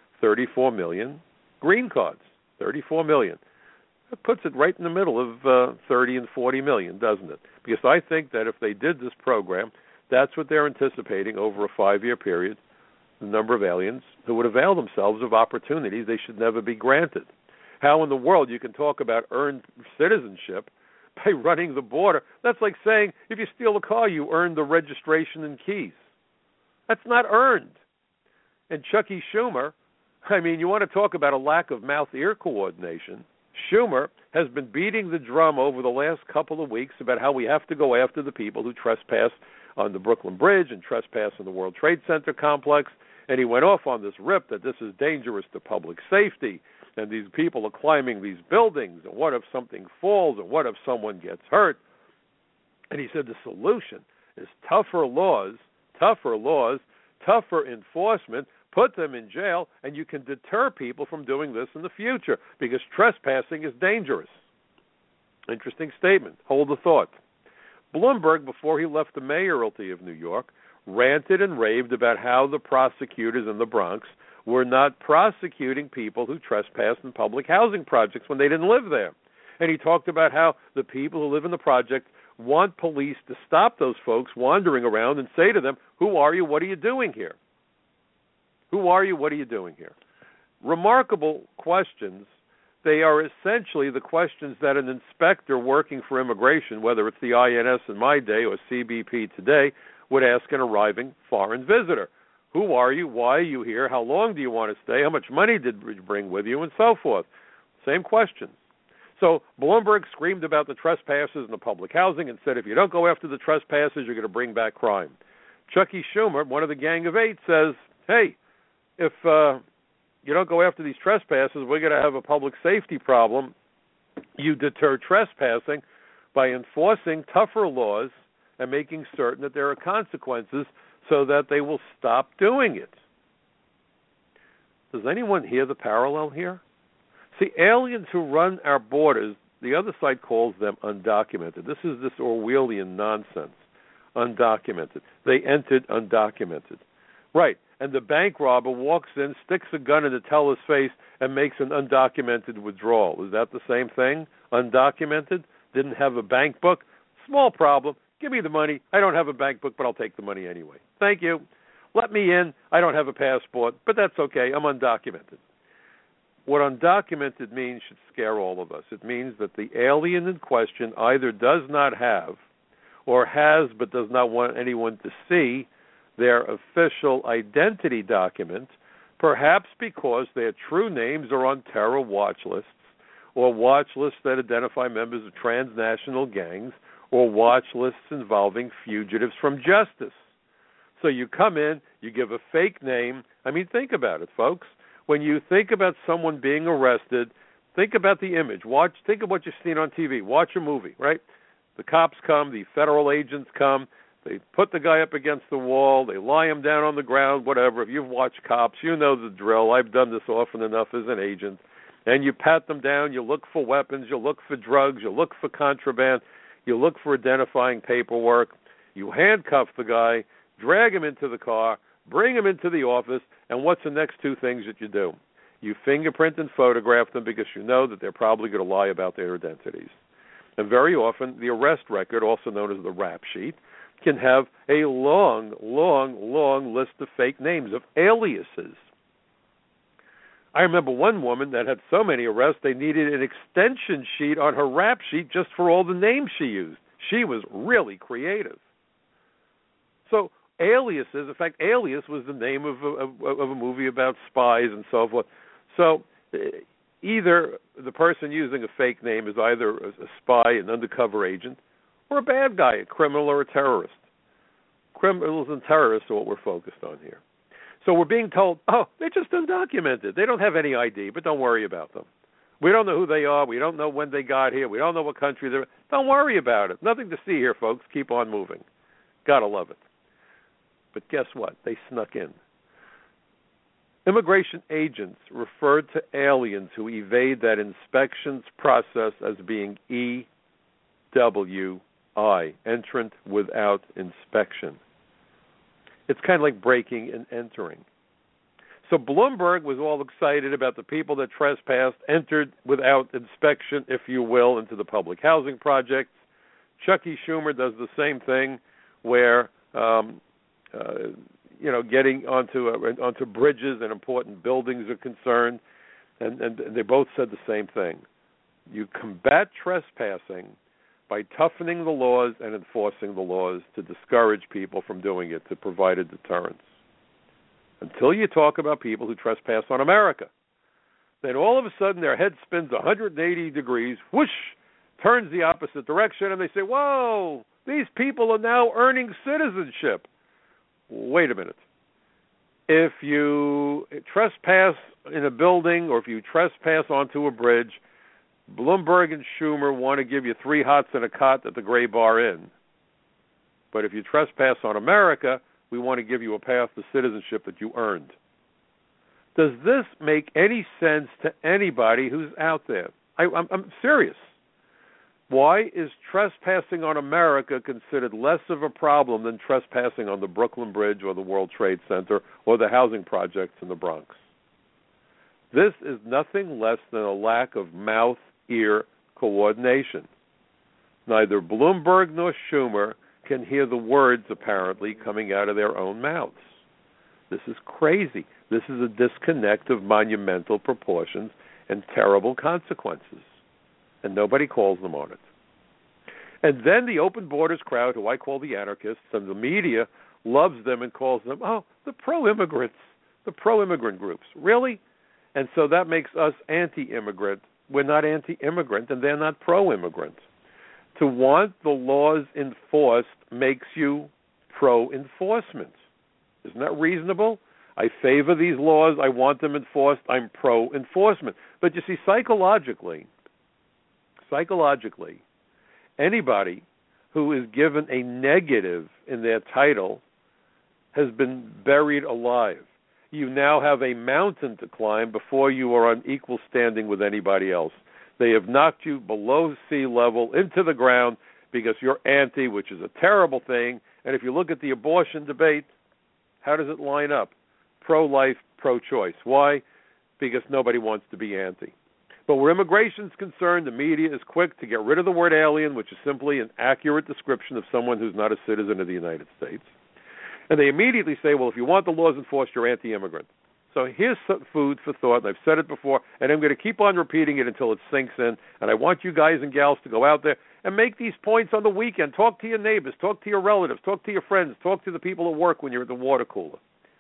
34 million green cards, 34 million. That puts it right in the middle of 30 and 40 million, doesn't it? Because I think that if they did this program, that's what they're anticipating over a 5-year period, the number of aliens who would avail themselves of opportunities they should never be granted. How in the world you can talk about earned citizenship by running the border? That's like saying if you steal a car, you earn the registration and keys. That's not earned. And Chucky Schumer, I mean, you want to talk about a lack of mouth-ear coordination. Schumer has been beating the drum over the last couple of weeks about how we have to go after the people who trespass on the Brooklyn Bridge and trespass in the World Trade Center complex. And he went off on this rip that this is dangerous to public safety, and these people are climbing these buildings, and what if something falls, and what if someone gets hurt? And he said the solution is tougher laws, tougher enforcement, put them in jail, and you can deter people from doing this in the future because trespassing is dangerous. Interesting statement. Hold the thought. Bloomberg, before he left the mayoralty of New York, ranted and raved about how the prosecutors in the Bronx were not prosecuting people who trespassed in public housing projects when they didn't live there. And he talked about how the people who live in the project want police to stop those folks wandering around and say to them, who are you? What are you doing here? Who are you? What are you doing here? Remarkable questions. They are essentially the questions that an inspector working for immigration, whether it's the INS in my day or CBP today, would ask an arriving foreign visitor. Who are you? Why are you here? How long do you want to stay? How much money did you bring with you? And so forth. Same question. So Bloomberg screamed about the trespassers in the public housing and said, if you don't go after the trespassers, you're going to bring back crime. Chucky Schumer, one of the Gang of Eight, says, hey, if you don't go after these trespassers, we're going to have a public safety problem. You deter trespassing by enforcing tougher laws and making certain that there are consequences so that they will stop doing it. Does anyone hear the parallel here? See, aliens who run our borders, the other side calls them undocumented. This is this Orwellian nonsense. Undocumented. They entered undocumented. Right. And the bank robber walks in, sticks a gun in the teller's face, and makes an undocumented withdrawal. Is that the same thing? Undocumented? Didn't have a bank book? Small problem. Give me the money. I don't have a bank book, but I'll take the money anyway. Thank you. Let me in. I don't have a passport, but that's okay. I'm undocumented. What undocumented means should scare all of us. It means that the alien in question either does not have or has but does not want anyone to see their official identity document, perhaps because their true names are on terror watch lists or watch lists that identify members of transnational gangs or watch lists involving fugitives from justice. So you come in, you give a fake name. I mean, think about it, folks. When you think about someone being arrested, think about the image. Think of what you've seen on TV. Watch a movie, right? The cops come, the federal agents come, they put the guy up against the wall, they lie him down on the ground, whatever. If you've watched Cops, you know the drill. I've done this often enough as an agent. And you pat them down, you look for weapons, you look for drugs, you look for contraband, you look for identifying paperwork, you handcuff the guy, drag him into the car, bring him into the office, and what's the next two things that you do? You fingerprint and photograph them because you know that they're probably going to lie about their identities. And very often, the arrest record, also known as the rap sheet, can have a long, long, long list of fake names, of aliases. I remember one woman that had so many arrests, they needed an extension sheet on her rap sheet just for all the names she used. She was really creative. So aliases, in fact, Alias was the name of a movie about spies and so forth. So either the person using a fake name is either a spy, an undercover agent, or a bad guy, a criminal or a terrorist. Criminals and terrorists are what we're focused on here. So we're being told, oh, they're just undocumented. They don't have any ID, but don't worry about them. We don't know who they are. We don't know when they got here. We don't know what country they're in. Don't worry about it. Nothing to see here, folks. Keep on moving. Gotta love it. But guess what? They snuck in. Immigration agents referred to aliens who evade that inspections process as being EWI, entrant without inspection. It's kind of like breaking and entering. So Bloomberg was all excited about the people that trespassed, entered without inspection, if you will, into the public housing projects. Chucky Schumer does the same thing where getting onto bridges and important buildings are concerned, and they both said the same thing. You combat trespassing by toughening the laws and enforcing the laws to discourage people from doing it, to provide a deterrence. Until you talk about people who trespass on America. Then all of a sudden their head spins 180 degrees, whoosh, turns the opposite direction, and they say, whoa, these people are now earning citizenship. Wait a minute. If you trespass in a building or if you trespass onto a bridge, Bloomberg and Schumer want to give you 3 hots and a cot at the Gray Bar Inn. But if you trespass on America, we want to give you a path to citizenship that you earned. Does this make any sense to anybody who's out there? I'm serious. Why is trespassing on America considered less of a problem than trespassing on the Brooklyn Bridge or the World Trade Center or the housing projects in the Bronx? This is nothing less than a lack of mouth, ear, coordination. Neither Bloomberg nor Schumer can hear the words, apparently, coming out of their own mouths. This is crazy. This is a disconnect of monumental proportions and terrible consequences. And nobody calls them on it. And then the open borders crowd, who I call the anarchists, and the media loves them and calls them, the pro-immigrants, the pro-immigrant groups. Really? And so that makes us anti-immigrant. We're not anti-immigrant, and they're not pro-immigrant. To want the laws enforced makes you pro-enforcement. Isn't that reasonable? I favor these laws. I want them enforced. I'm pro-enforcement. But you see, psychologically, anybody who is given a negative in their title has been buried alive. You now have a mountain to climb before you are on equal standing with anybody else. They have knocked you below sea level into the ground because you're anti, which is a terrible thing. And if you look at the abortion debate, how does it line up? Pro-life, pro-choice. Why? Because nobody wants to be anti. But where immigration is concerned, the media is quick to get rid of the word alien, which is simply an accurate description of someone who's not a citizen of the United States. And they immediately say, well, if you want the laws enforced, you're anti-immigrant. So here's some food for thought, and I've said it before, and I'm going to keep on repeating it until it sinks in. And I want you guys and gals to go out there and make these points on the weekend. Talk to your neighbors, talk to your relatives, talk to your friends, talk to the people at work when you're at the water cooler.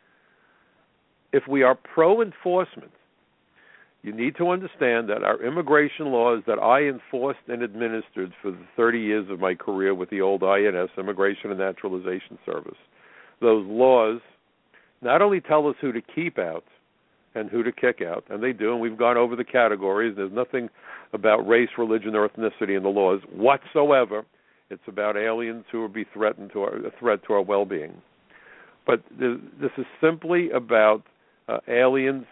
If we are pro-enforcement, you need to understand that our immigration laws that I enforced and administered for the 30 years of my career with the old INS, Immigration and Naturalization Service, those laws not only tell us who to keep out and who to kick out, and they do, and we've gone over the categories. There's nothing about race, religion, or ethnicity in the laws whatsoever. It's about aliens who would be a threat to our well-being. But this is simply about aliens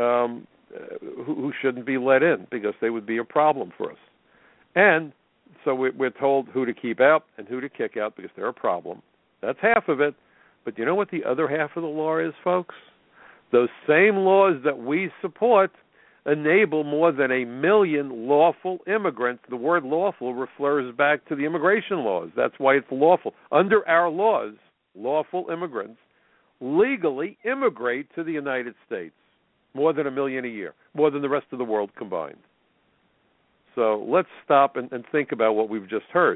who shouldn't be let in because they would be a problem for us. And so we're told who to keep out and who to kick out because they're a problem. That's half of it. But you know what the other half of the law is, folks? Those same laws that we support enable more than 1 million lawful immigrants. The word lawful refers back to the immigration laws. That's why it's lawful. Under our laws, lawful immigrants legally immigrate to the United States. More than 1 million a year, more than the rest of the world combined. So let's stop and think about what we've just heard.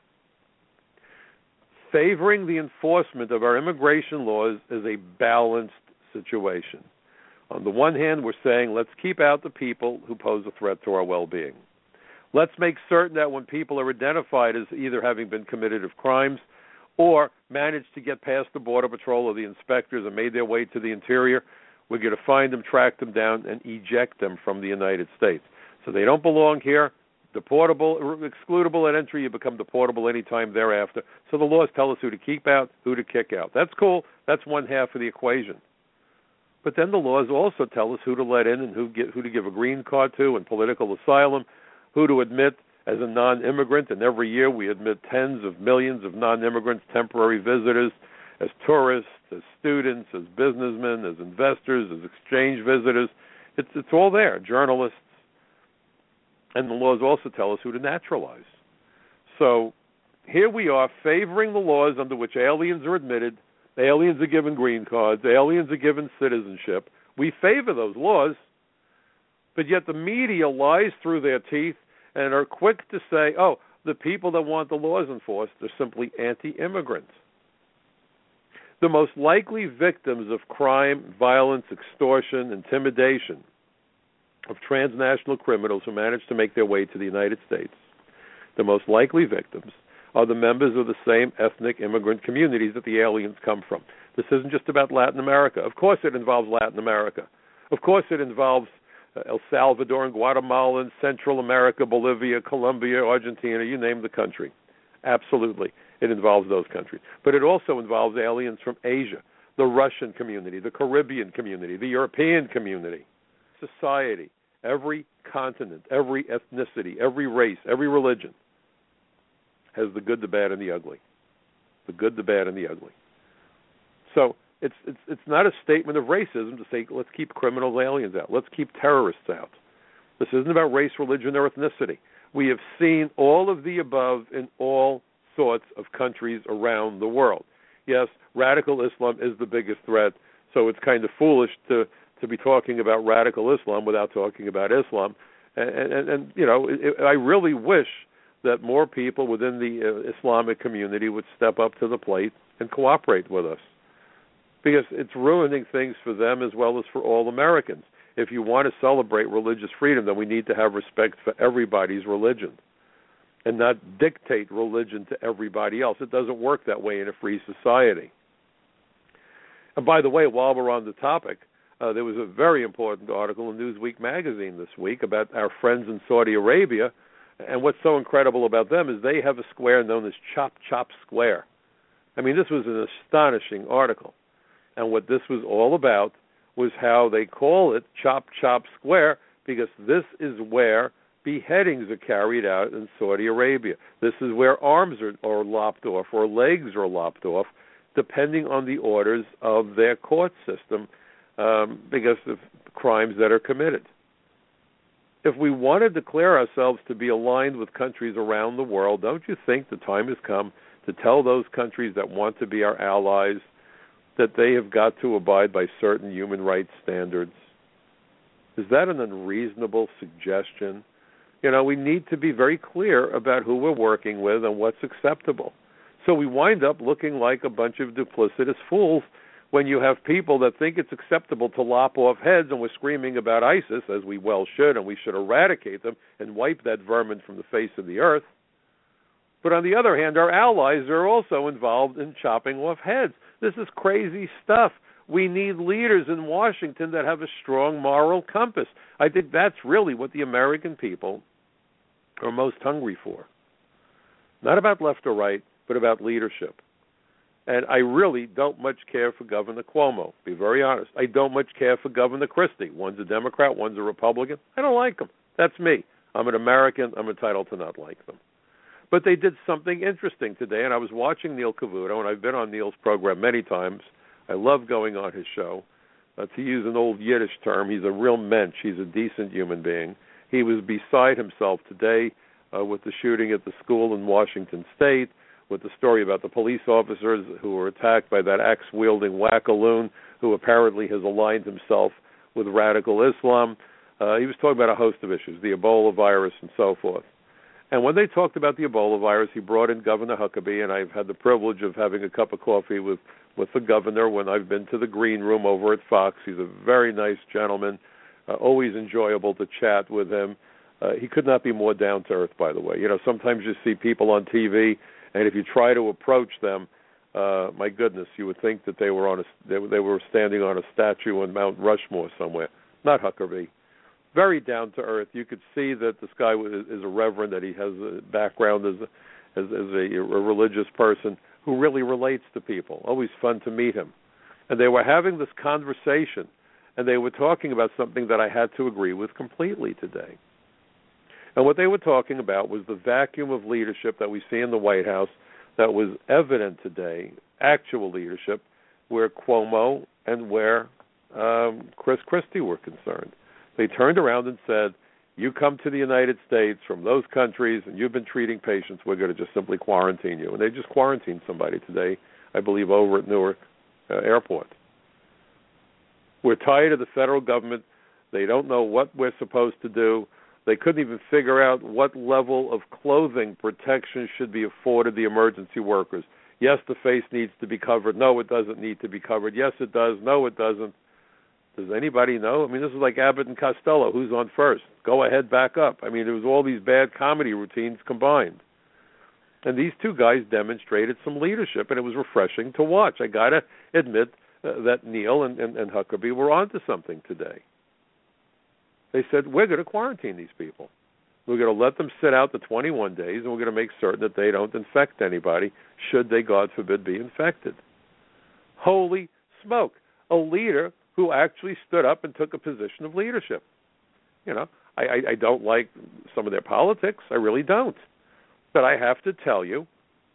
Favoring the enforcement of our immigration laws is a balanced situation. On the one hand, we're saying let's keep out the people who pose a threat to our well-being. Let's make certain that when people are identified as either having been committed of crimes or managed to get past the Border Patrol or the inspectors and made their way to the interior, we're going to find them, track them down, and eject them from the United States. So they don't belong here. Deportable, excludable at entry, you become deportable anytime thereafter. So the laws tell us who to keep out, who to kick out. That's cool. That's one half of the equation. But then the laws also tell us who to let in and who to give a green card to and political asylum, who to admit as a non-immigrant. And every year we admit tens of millions of non-immigrants, temporary visitors, as tourists, as students, as businessmen, as investors, as exchange visitors. It's all there, journalists. And the laws also tell us who to naturalize. So here we are favoring the laws under which aliens are admitted, aliens are given green cards, aliens are given citizenship. We favor those laws, but yet the media lies through their teeth and are quick to say, the people that want the laws enforced are simply anti-immigrants. The most likely victims of crime, violence, extortion, intimidation of transnational criminals who manage to make their way to the United States, the most likely victims are the members of the same ethnic immigrant communities that the aliens come from. This isn't just about Latin America. Of course it involves Latin America. Of course it involves El Salvador and Guatemala and Central America, Bolivia, Colombia, Argentina, you name the country. Absolutely, it involves those countries. But it also involves aliens from Asia, the Russian community, the Caribbean community, the European community, society, every continent, every ethnicity, every race, every religion has the good, the bad, and the ugly. The good, the bad, and the ugly. So it's not a statement of racism to say let's keep criminal aliens out, let's keep terrorists out. This isn't about race, religion, or ethnicity. We have seen all of the above in all sorts of countries around the world. Yes, radical Islam is the biggest threat, so it's kind of foolish to be talking about radical Islam without talking about Islam. And you know, I really wish that more people within the Islamic community would step up to the plate and cooperate with us, because it's ruining things for them as well as for all Americans. If you want to celebrate religious freedom, then we need to have respect for everybody's religion and not dictate religion to everybody else. It doesn't work that way in a free society. And by the way, while we're on the topic, there was a very important article in Newsweek magazine this week about our friends in Saudi Arabia, and what's so incredible about them is they have a square known as Chop Chop Square. I mean, this was an astonishing article, and what this was all about was how they call it Chop Chop Square, because this is where beheadings are carried out in Saudi Arabia. This is where arms are lopped off or legs are lopped off, depending on the orders of their court system, because of crimes that are committed. If we want to declare ourselves to be aligned with countries around the world, don't you think the time has come to tell those countries that want to be our allies that they have got to abide by certain human rights standards? Is that an unreasonable suggestion? You know, we need to be very clear about who we're working with and what's acceptable. So we wind up looking like a bunch of duplicitous fools when you have people that think it's acceptable to lop off heads, and we're screaming about ISIS, as we well should, and we should eradicate them and wipe that vermin from the face of the earth. But on the other hand, our allies are also involved in chopping off heads. This is crazy stuff. We need leaders in Washington that have a strong moral compass. I think that's really what the American people are most hungry for. Not about left or right, but about leadership. And I really don't much care for Governor Cuomo, to be very honest. I don't much care for Governor Christie. One's a Democrat, one's a Republican. I don't like them. That's me. I'm an American. I'm entitled to not like them. But they did something interesting today, and I was watching Neil Cavuto, and I've been on Neil's program many times. I love going on his show. To use an old Yiddish term, he's a real mensch. He's a decent human being. He was beside himself today with the shooting at the school in Washington State, with the story about the police officers who were attacked by that axe-wielding wackaloon who apparently has aligned himself with radical Islam. He was talking about a host of issues, the Ebola virus and so forth. And when they talked about the Ebola virus, he brought in Governor Huckabee, and I've had the privilege of having a cup of coffee with the governor when I've been to the green room over at Fox. He's a very nice gentleman, always enjoyable to chat with him. He could not be more down to earth, by the way. You know, sometimes you see people on TV, and if you try to approach them, my goodness, you would think that they were standing on a statue on Mount Rushmore somewhere. Not Huckabee. Very down to earth. You could see that this guy is a reverend, that he has a background as a religious person who really relates to people. Always fun to meet him. And they were having this conversation, and they were talking about something that I had to agree with completely today. And what they were talking about was the vacuum of leadership that we see in the White House that was evident today, actual leadership, where Cuomo and where Chris Christie were concerned. They turned around and said, you come to the United States from those countries and you've been treating patients, we're going to just simply quarantine you. And they just quarantined somebody today, I believe, over at Newark Airport. We're tired of the federal government. They don't know what we're supposed to do. They couldn't even figure out what level of clothing protection should be afforded the emergency workers. Yes, the face needs to be covered. No, it doesn't need to be covered. Yes, it does. No, it doesn't. Does anybody know? I mean, this is like Abbott and Costello. Who's on first? Go ahead, back up. I mean, there was all these bad comedy routines combined. And these two guys demonstrated some leadership, and it was refreshing to watch. I got to admit that Neil and Huckabee were onto something today. They said, we're going to quarantine these people. We're going to let them sit out the 21 days, and we're going to make certain that they don't infect anybody, should they, God forbid, be infected. Holy smoke. A leader who actually stood up and took a position of leadership. You know, I don't like some of their politics. I really don't. But I have to tell you,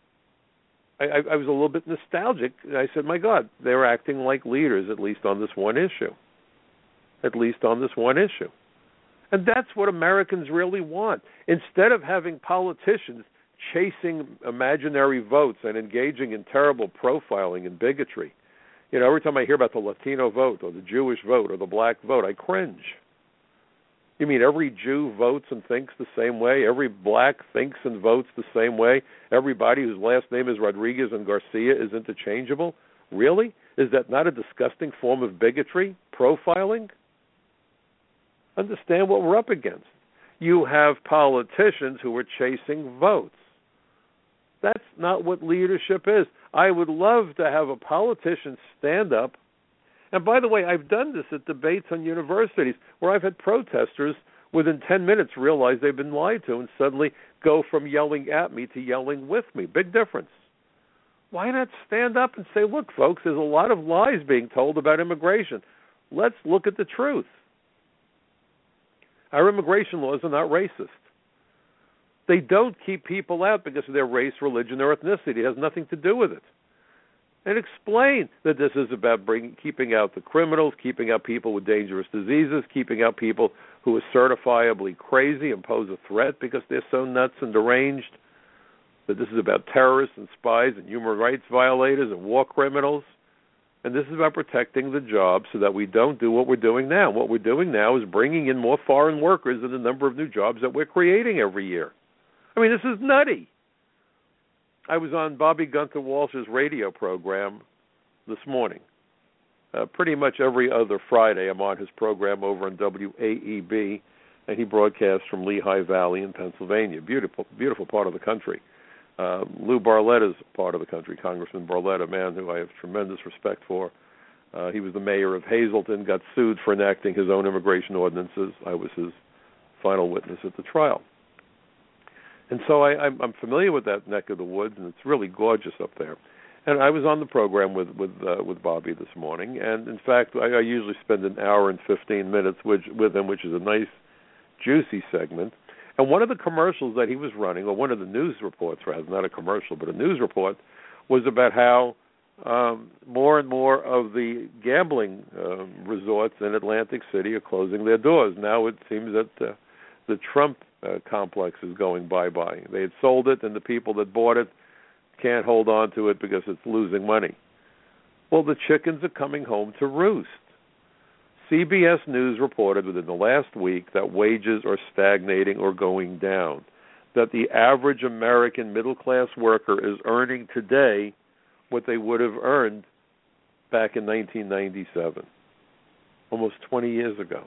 I was a little bit nostalgic. I said, my God, they're acting like leaders, at least on this one issue. At least on this one issue. And that's what Americans really want. Instead of having politicians chasing imaginary votes and engaging in terrible profiling and bigotry. Every time I hear about the Latino vote or the Jewish vote or the black vote, I cringe. You mean every Jew votes and thinks the same way? Every black thinks and votes the same way? Everybody whose last name is Rodriguez and Garcia is interchangeable? Really? Is that not a disgusting form of bigotry? Profiling? Understand what we're up against. You have politicians who are chasing votes. That's not what leadership is. I would love to have a politician stand up. And by the way, I've done this at debates on universities where I've had protesters within 10 minutes realize they've been lied to and suddenly go from yelling at me to yelling with me. Big difference. Why not stand up and say, look, folks, there's a lot of lies being told about immigration. Let's look at the truth. Our immigration laws are not racist. They don't keep people out because of their race, religion, or ethnicity. It has nothing to do with it. And explain that this is about keeping out the criminals, keeping out people with dangerous diseases, keeping out people who are certifiably crazy and pose a threat because they're so nuts and deranged, that this is about terrorists and spies and human rights violators and war criminals. And this is about protecting the jobs so that we don't do what we're doing now. What we're doing now is bringing in more foreign workers than the number of new jobs that we're creating every year. I mean, this is nutty. I was on Bobby Gunther Walsh's radio program this morning. Pretty much every other Friday I'm on his program over on WAEB, and he broadcasts from Lehigh Valley in Pennsylvania. Beautiful, beautiful part of the country. Lou Barlett is part of the country, Congressman Barlett, a man who I have tremendous respect for. He was the mayor of Hazleton, got sued for enacting his own immigration ordinances. I was his final witness at the trial. And so I'm familiar with that neck of the woods, and it's really gorgeous up there. And I was on the program with Bobby this morning, and in fact, I usually spend an hour and 15 minutes with him, which is a nice, juicy segment. And one of the commercials that he was running, or one of the news reports, rather, not a commercial, but a news report, was about how more and more of the gambling resorts in Atlantic City are closing their doors. Now it seems that the Trump complex is going bye-bye. They had sold it, and the people that bought it can't hold on to it because it's losing money. Well, the chickens are coming home to roost. CBS News reported within the last week that wages are stagnating or going down, that the average American middle-class worker is earning today what they would have earned back in 1997, almost 20 years ago.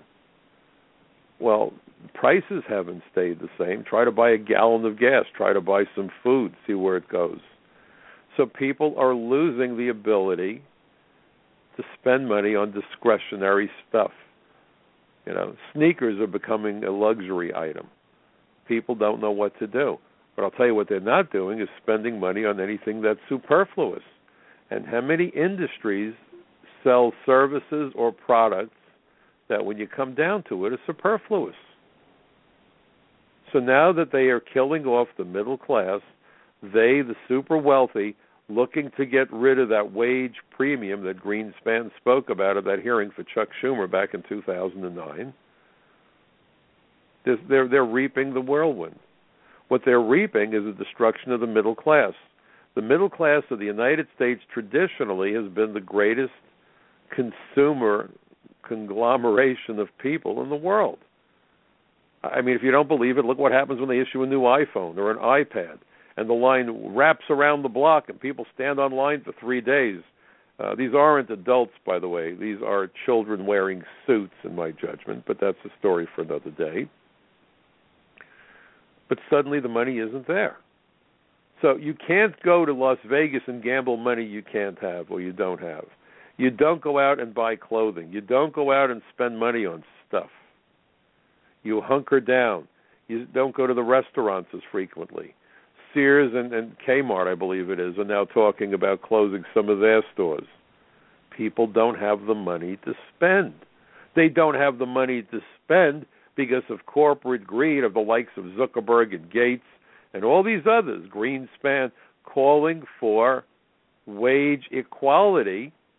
Well, prices haven't stayed the same. Try to buy a gallon of gas. Try to buy some food. See where it goes. So people are losing the ability to spend money on discretionary stuff. Sneakers are becoming a luxury item. People don't know what to do. But I'll tell you what they're not doing is spending money on anything that's superfluous. And how many industries sell services or products that when you come down to it, are superfluous. So now that they are killing off the middle class, they, the super wealthy, looking to get rid of that wage premium that Greenspan spoke about at that hearing for Chuck Schumer back in 2009, they're reaping the whirlwind. What they're reaping is the destruction of the middle class. The middle class of the United States traditionally has been the greatest consumer conglomeration of people in the world. I mean, if you don't believe it, look what happens when they issue a new iPhone or an iPad, and the line wraps around the block and people stand on line for 3 days. These aren't adults, by the way. These are children wearing suits, in my judgment, but that's a story for another day. But suddenly the money isn't there. So you can't go to Las Vegas and gamble money you can't have or you don't have. You don't go out and buy clothing. You don't go out and spend money on stuff. You hunker down. You don't go to the restaurants as frequently. Sears and Kmart, I believe it is, are now talking about closing some of their stores. People don't have the money to spend. They don't have the money to spend because of corporate greed of the likes of Zuckerberg and Gates and all these others, Greenspan, calling for wage equality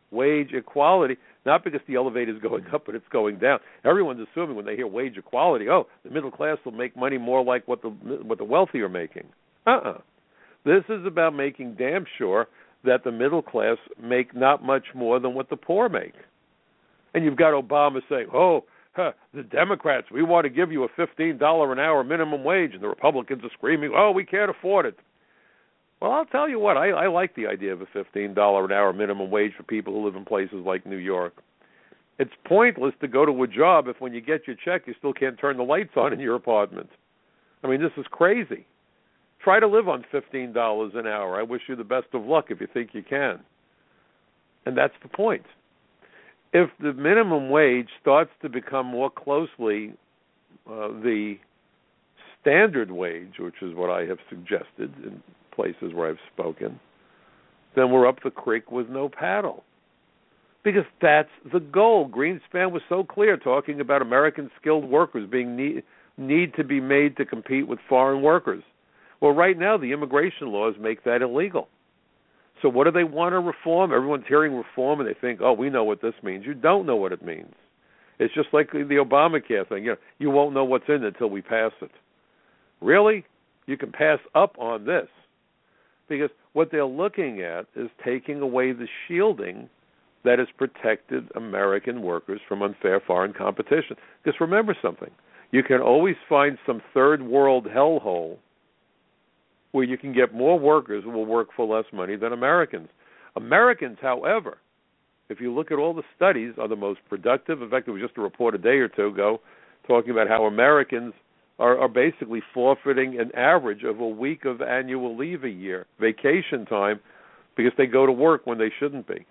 wage equality, not because the elevator is going up, but it's going down. Everyone's assuming when they hear wage equality, oh, the middle class will make money more like what the wealthy are making. This is about making damn sure that the middle class make not much more than what the poor make. And you've got Obama saying, the Democrats, we want to give you a $15 an hour minimum wage, and the Republicans are screaming, we can't afford it. Well, I'll tell you what, I like the idea of a $15 an hour minimum wage for people who live in places like New York. It's pointless to go to a job if when you get your check you still can't turn the lights on in your apartment. I mean, this is crazy. Try to live on $15 an hour. I wish you the best of luck if you think you can. And that's the point. If the minimum wage starts to become more closely the standard wage, which is what I have suggested in places where I've spoken, then we're up the creek with no paddle. Because that's the goal. Greenspan was so clear talking about American skilled workers being need to be made to compete with foreign workers. Well, right now the immigration laws make that illegal. So what do they want to reform? Everyone's hearing reform and they think, we know what this means. You don't know what it means. It's just like the Obamacare thing. You won't know what's in it until we pass it. Really? You can pass up on this. Because what they're looking at is taking away the shielding that has protected American workers from unfair foreign competition. Because remember something, you can always find some third world hellhole where you can get more workers who will work for less money than Americans. Americans, however, if you look at all the studies, are the most productive. In fact, there was just a report a day or two ago talking about how Americans are basically forfeiting an average of a week of annual leave a year, vacation time, because they go to work when they shouldn't be.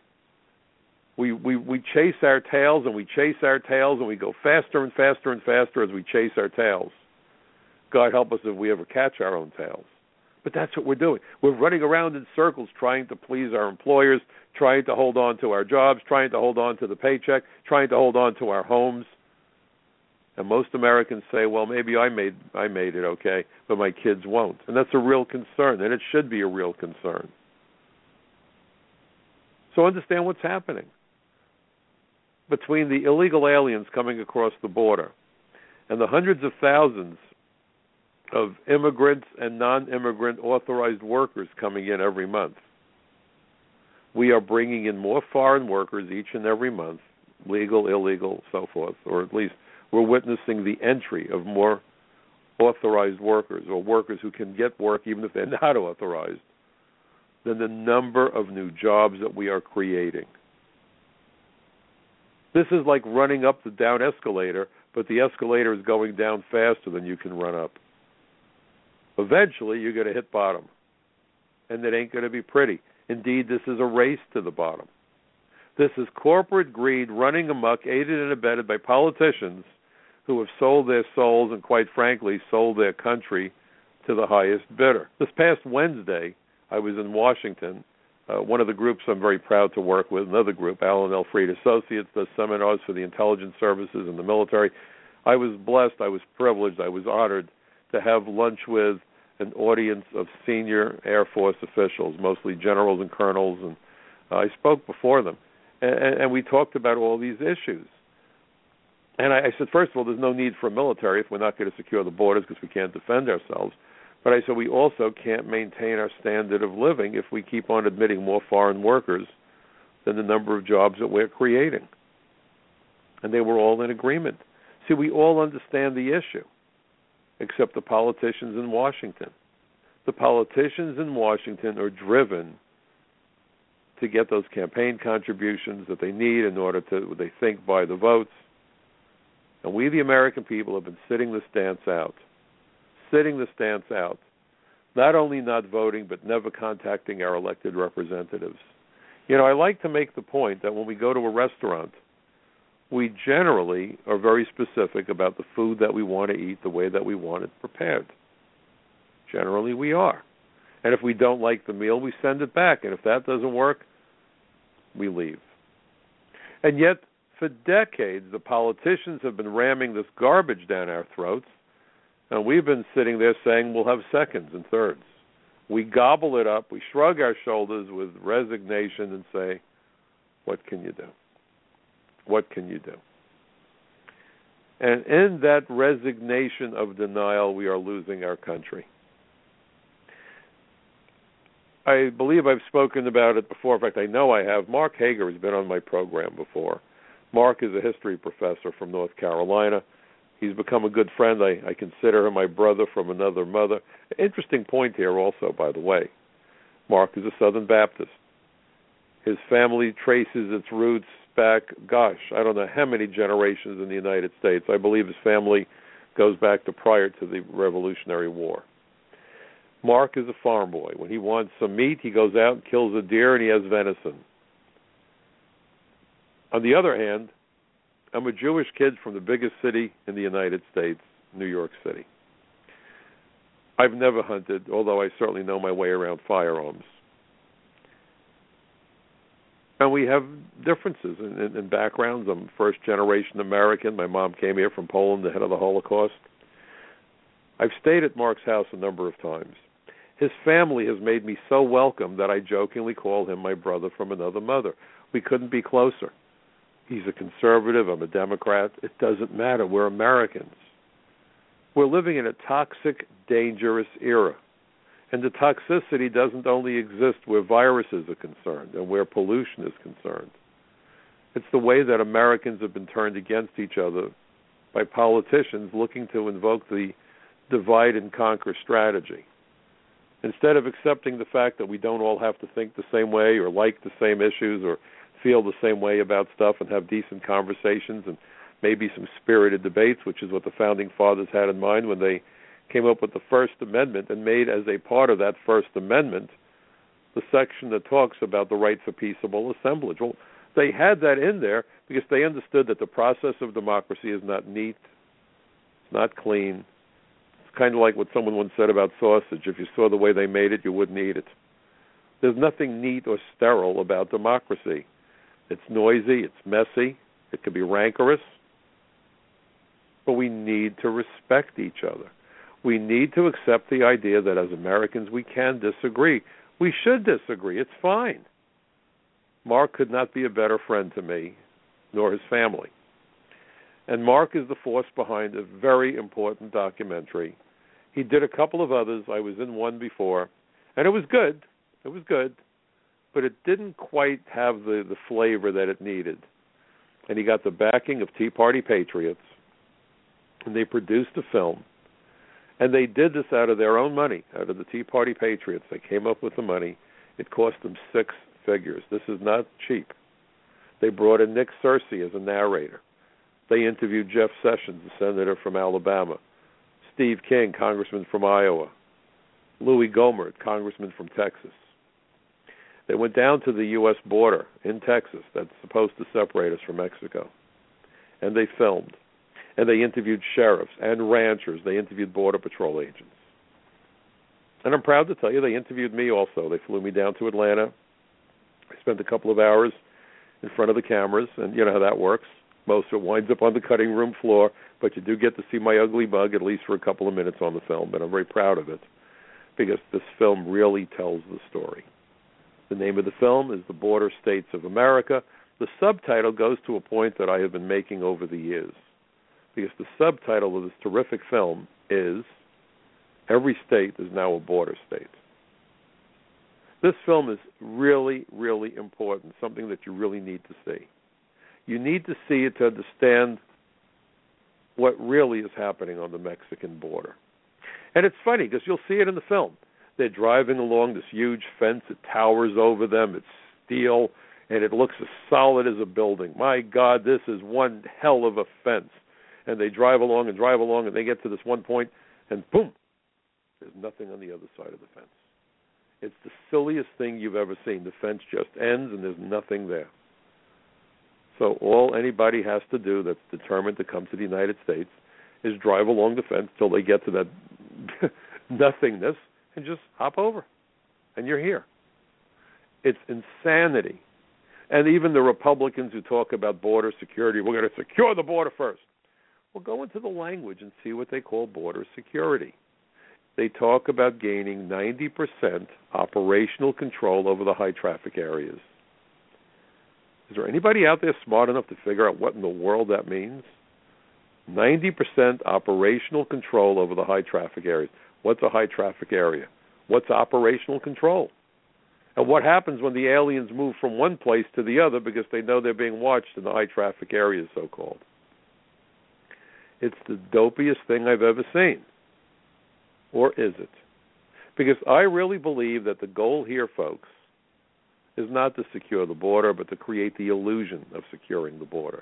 We chase our tails and we chase our tails and we go faster and faster and faster as we chase our tails. God help us if we ever catch our own tails. But that's what we're doing. We're running around in circles trying to please our employers, trying to hold on to our jobs, trying to hold on to the paycheck, trying to hold on to our homes. And most Americans say, well, maybe I made it okay, but my kids won't. And that's a real concern, and it should be a real concern. So understand what's happening. Between the illegal aliens coming across the border and the hundreds of thousands of immigrants and non-immigrant authorized workers coming in every month, we are bringing in more foreign workers each and every month, legal, illegal, so forth, or at least we're witnessing the entry of more authorized workers or workers who can get work even if they're not authorized than the number of new jobs that we are creating. This is like running up the down escalator, but the escalator is going down faster than you can run up. Eventually, you're going to hit bottom, and it ain't going to be pretty. Indeed, this is a race to the bottom. This is corporate greed running amok, aided and abetted by politicians who have sold their souls and, quite frankly, sold their country to the highest bidder. This past Wednesday, I was in Washington. One of the groups I'm very proud to work with, another group, Allen L. Freed Associates, does seminars for the intelligence services and the military. I was blessed, I was privileged, I was honored to have lunch with an audience of senior Air Force officials, mostly generals and colonels, and I spoke before them. And we talked about all these issues. And I said, first of all, there's no need for a military if we're not going to secure the borders because we can't defend ourselves. But I said we also can't maintain our standard of living if we keep on admitting more foreign workers than the number of jobs that we're creating. And they were all in agreement. See, we all understand the issue, except the politicians in Washington. The politicians in Washington are driven to get those campaign contributions that they need in order to, they think, buy the votes. And we, the American people, have been sitting the stance out. Not only not voting, but never contacting our elected representatives. You know, I like to make the point that when we go to a restaurant, we generally are very specific about the food that we want to eat, the way that we want it prepared. Generally, we are. And if we don't like the meal, we send it back. And if that doesn't work, we leave. And yet, for decades, the politicians have been ramming this garbage down our throats, and we've been sitting there saying we'll have seconds and thirds. We gobble it up, we shrug our shoulders with resignation and say, What can you do? What can you do? And in that resignation of denial, we are losing our country. I believe I've spoken about it before. In fact, I know I have. Mark Hager has been on my program before. Mark is a history professor from North Carolina. He's become a good friend. I consider him my brother from another mother. Interesting point here also, by the way. Mark is a Southern Baptist. His family traces its roots back, I don't know how many generations in the United States. I believe his family goes back to prior to the Revolutionary War. Mark is a farm boy. When he wants some meat, he goes out and kills a deer, and he has venison. On the other hand, I'm a Jewish kid from the biggest city in the United States, New York City. I've never hunted, although I certainly know my way around firearms. And we have differences in backgrounds. I'm first-generation American. My mom came here from Poland ahead of the Holocaust. I've stayed at Mark's house a number of times. His family has made me so welcome that I jokingly call him my brother from another mother. We couldn't be closer. He's a conservative. I'm a Democrat. It doesn't matter. We're Americans. We're living in a toxic, dangerous era. And the toxicity doesn't only exist where viruses are concerned and where pollution is concerned. It's the way that Americans have been turned against each other by politicians looking to invoke the divide and conquer strategy. Instead of accepting the fact that we don't all have to think the same way or like the same issues or feel the same way about stuff and have decent conversations and maybe some spirited debates, which is what the Founding Fathers had in mind when they came up with the First Amendment and made as a part of that First Amendment the section that talks about the right for peaceable assemblage. Well, they had that in there because they understood that the process of democracy is not neat, it's not clean. It's kind of like what someone once said about sausage. If you saw the way they made it, you wouldn't eat it. There's nothing neat or sterile about democracy. It's noisy, it's messy, it can be rancorous, but we need to respect each other. We need to accept the idea that as Americans we can disagree. We should disagree. It's fine. Mark could not be a better friend to me, nor his family. And Mark is the force behind a very important documentary. He did a couple of others. I was in one before, and it was good. It was good, but it didn't quite have the flavor that it needed. And he got the backing of Tea Party patriots, and they produced a film. And they did this out of their own money, out of the Tea Party patriots. They came up with the money. It cost them 6 figures. This is not cheap. They brought in Nick Searcy as a narrator. They interviewed Jeff Sessions, the senator from Alabama, Steve King, congressman from Iowa, Louis Gohmert, congressman from Texas. They went down to the U.S. border in Texas that's supposed to separate us from Mexico, and they filmed. And they interviewed sheriffs and ranchers. They interviewed Border Patrol agents. And I'm proud to tell you they interviewed me also. They flew me down to Atlanta. I spent a couple of hours in front of the cameras, and you know how that works. Most of it winds up on the cutting room floor, but you do get to see my ugly mug at least for a couple of minutes on the film, and I'm very proud of it because this film really tells the story. The name of the film is The Border States of America. The subtitle goes to a point that I have been making over the years, because the subtitle of this terrific film is Every State is Now a Border State. This film is really, really important, something that you really need to see. You need to see it to understand what really is happening on the Mexican border. And it's funny, because you'll see it in the film. They're driving along this huge fence. It towers over them. It's steel, and it looks as solid as a building. My God, this is one hell of a fence. And they drive along, and they get to this one point, and boom, there's nothing on the other side of the fence. It's the silliest thing you've ever seen. The fence just ends, and there's nothing there. So all anybody has to do that's determined to come to the United States is drive along the fence till they get to that nothingness and just hop over, and you're here. It's insanity. And even the Republicans who talk about border security, we're going to secure the border first. Well, go into the language and see what they call border security. They talk about gaining 90% operational control over the high traffic areas. Is there anybody out there smart enough to figure out what in the world that means? 90% operational control over the high traffic areas. What's a high traffic area? What's operational control? And what happens when the aliens move from one place to the other because they know they're being watched in the high traffic areas, so-called? It's the dopiest thing I've ever seen. Or is it? Because I really believe that the goal here, folks, is not to secure the border, but to create the illusion of securing the border.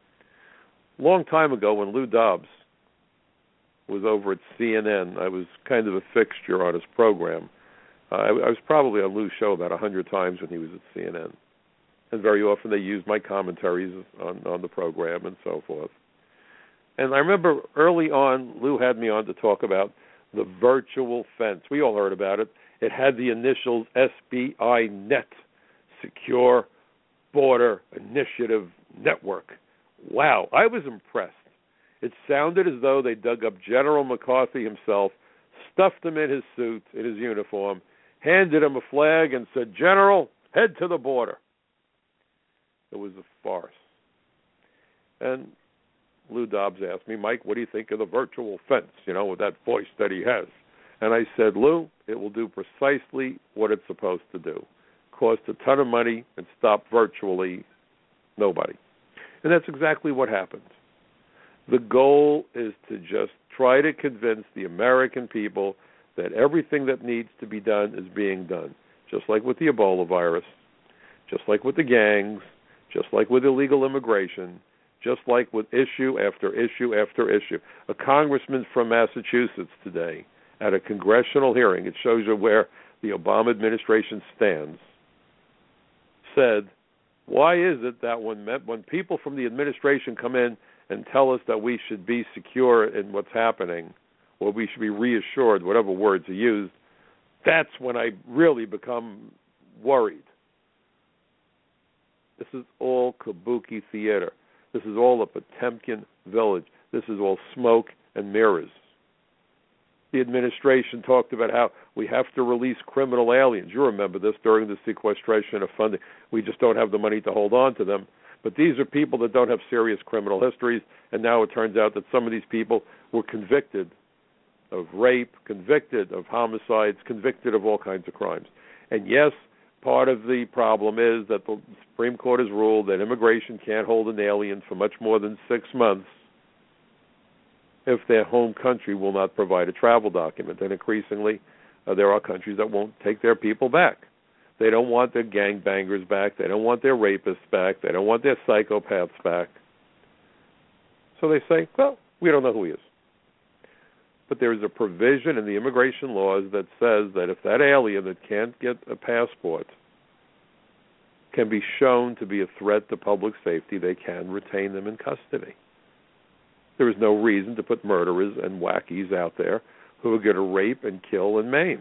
A long time ago, when Lou Dobbs was over at CNN, I was kind of a fixture on his program. I was probably on Lou's show about 100 times when he was at CNN. And very often they used my commentaries on the program and so forth. And I remember early on, Lou had me on to talk about the virtual fence. We all heard about it. It had the initials SBI Net, Secure Border Initiative Network. Wow, I was impressed. It sounded as though they dug up General McCarthy himself, stuffed him in his suit, in his uniform, handed him a flag and said, "General, head to the border." It was a farce. And Lou Dobbs asked me, "Mike, what do you think of the virtual fence, with that voice that he has?" And I said, "Lou, it will do precisely what it's supposed to do. Cost a ton of money and stop virtually nobody." And that's exactly what happened. The goal is to just try to convince the American people that everything that needs to be done is being done, just like with the Ebola virus, just like with the gangs, just like with illegal immigration, just like with issue after issue after issue. A congressman from Massachusetts today at a congressional hearing, it shows you where the Obama administration stands, said, why is it that when people from the administration come in and tell us that we should be secure in what's happening, or we should be reassured, whatever words are used, that's when I really become worried. This is all kabuki theater. This is all a Potemkin village. This is all smoke and mirrors. The administration talked about how we have to release criminal aliens. You remember this during the sequestration of funding. We just don't have the money to hold on to them. But these are people that don't have serious criminal histories, and now it turns out that some of these people were convicted of rape, convicted of homicides, convicted of all kinds of crimes. And yes, part of the problem is that the Supreme Court has ruled that immigration can't hold an alien for much more than 6 months if their home country will not provide a travel document. And increasingly, there are countries that won't take their people back. They don't want their gangbangers back. They don't want their rapists back. They don't want their psychopaths back. So they say, well, we don't know who he is. But there is a provision in the immigration laws that says that if that alien that can't get a passport can be shown to be a threat to public safety, they can retain them in custody. There is no reason to put murderers and wackies out there who are going to rape and kill and maim.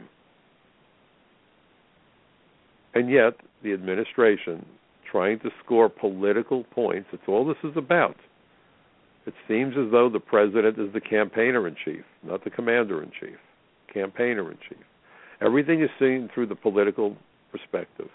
And yet, the administration, trying to score political points, that's all this is about. It seems as though the president is the campaigner-in-chief, not the commander-in-chief, campaigner-in-chief. Everything is seen through the political perspective.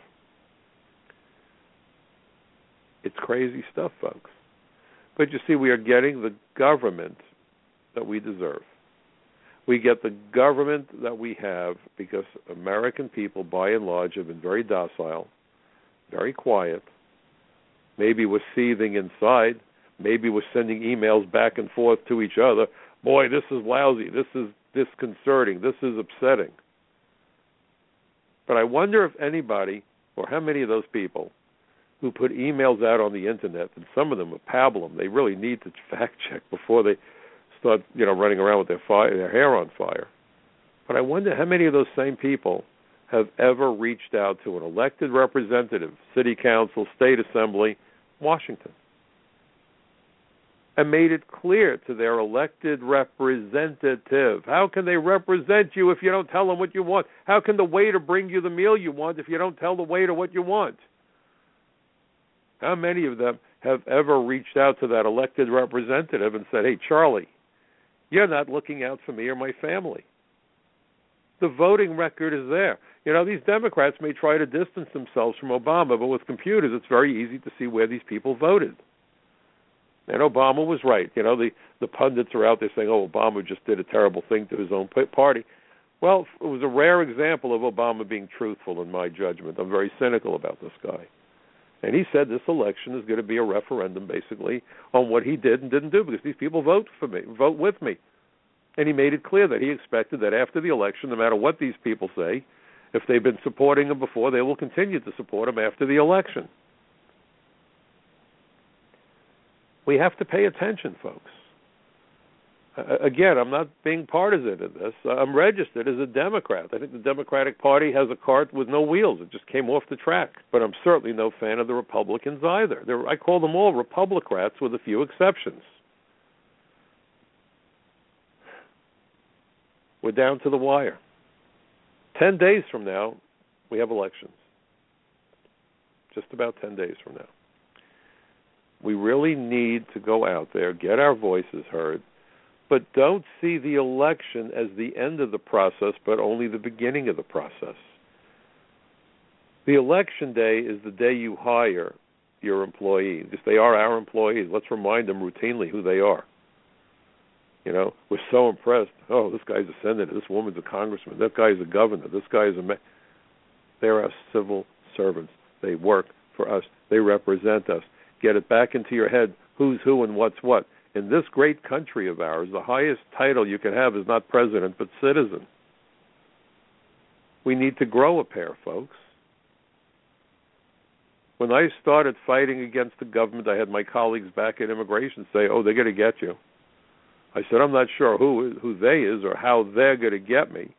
It's crazy stuff, folks. But you see, we are getting the government that we deserve. We get the government that we have because American people, by and large, have been very docile, very quiet. Maybe we're seething inside. Maybe we're sending emails back and forth to each other. Boy, this is lousy. This is disconcerting. This is upsetting. But I wonder if anybody, or how many of those people, who put emails out on the internet, and some of them are pablum. They really need to fact check before they start, running around with their hair on fire. But I wonder how many of those same people have ever reached out to an elected representative, city council, state assembly, Washington, and made it clear to their elected representative. How can they represent you if you don't tell them what you want? How can the waiter bring you the meal you want if you don't tell the waiter what you want? How many of them have ever reached out to that elected representative and said, hey, Charlie, you're not looking out for me or my family. The voting record is there. You know, these Democrats may try to distance themselves from Obama, but with computers, it's very easy to see where these people voted. And Obama was right. You know, the pundits are out there saying, oh, Obama just did a terrible thing to his own party. Well, it was a rare example of Obama being truthful, in my judgment. I'm very cynical about this guy. And he said this election is going to be a referendum, basically, on what he did and didn't do, because these people vote with me. And he made it clear that he expected that after the election, no matter what these people say, if they've been supporting him before, they will continue to support him after the election. We have to pay attention, folks. Again, I'm not being partisan in this. I'm registered as a Democrat. I think the Democratic Party has a cart with no wheels. It just came off the track. But I'm certainly no fan of the Republicans either. I call them all Republicrats with a few exceptions. We're down to the wire. 10 days from now, we have elections. Just about 10 days from now. We really need to go out there, get our voices heard, but don't see the election as the end of the process, but only the beginning of the process. The election day is the day you hire your employee. If they are our employees, let's remind them routinely who they are. You know, we're so impressed. Oh, this guy's a senator. This woman's a congressman. That guy's a governor. This guy's a They're our civil servants. They work for us. They represent us. Get it back into your head who's who and what's what. In this great country of ours, the highest title you can have is not president, but citizen. We need to grow a pair, folks. When I started fighting against the government, I had my colleagues back at immigration say, oh, they're going to get you. I said, I'm not sure who they is or how they're going to get me.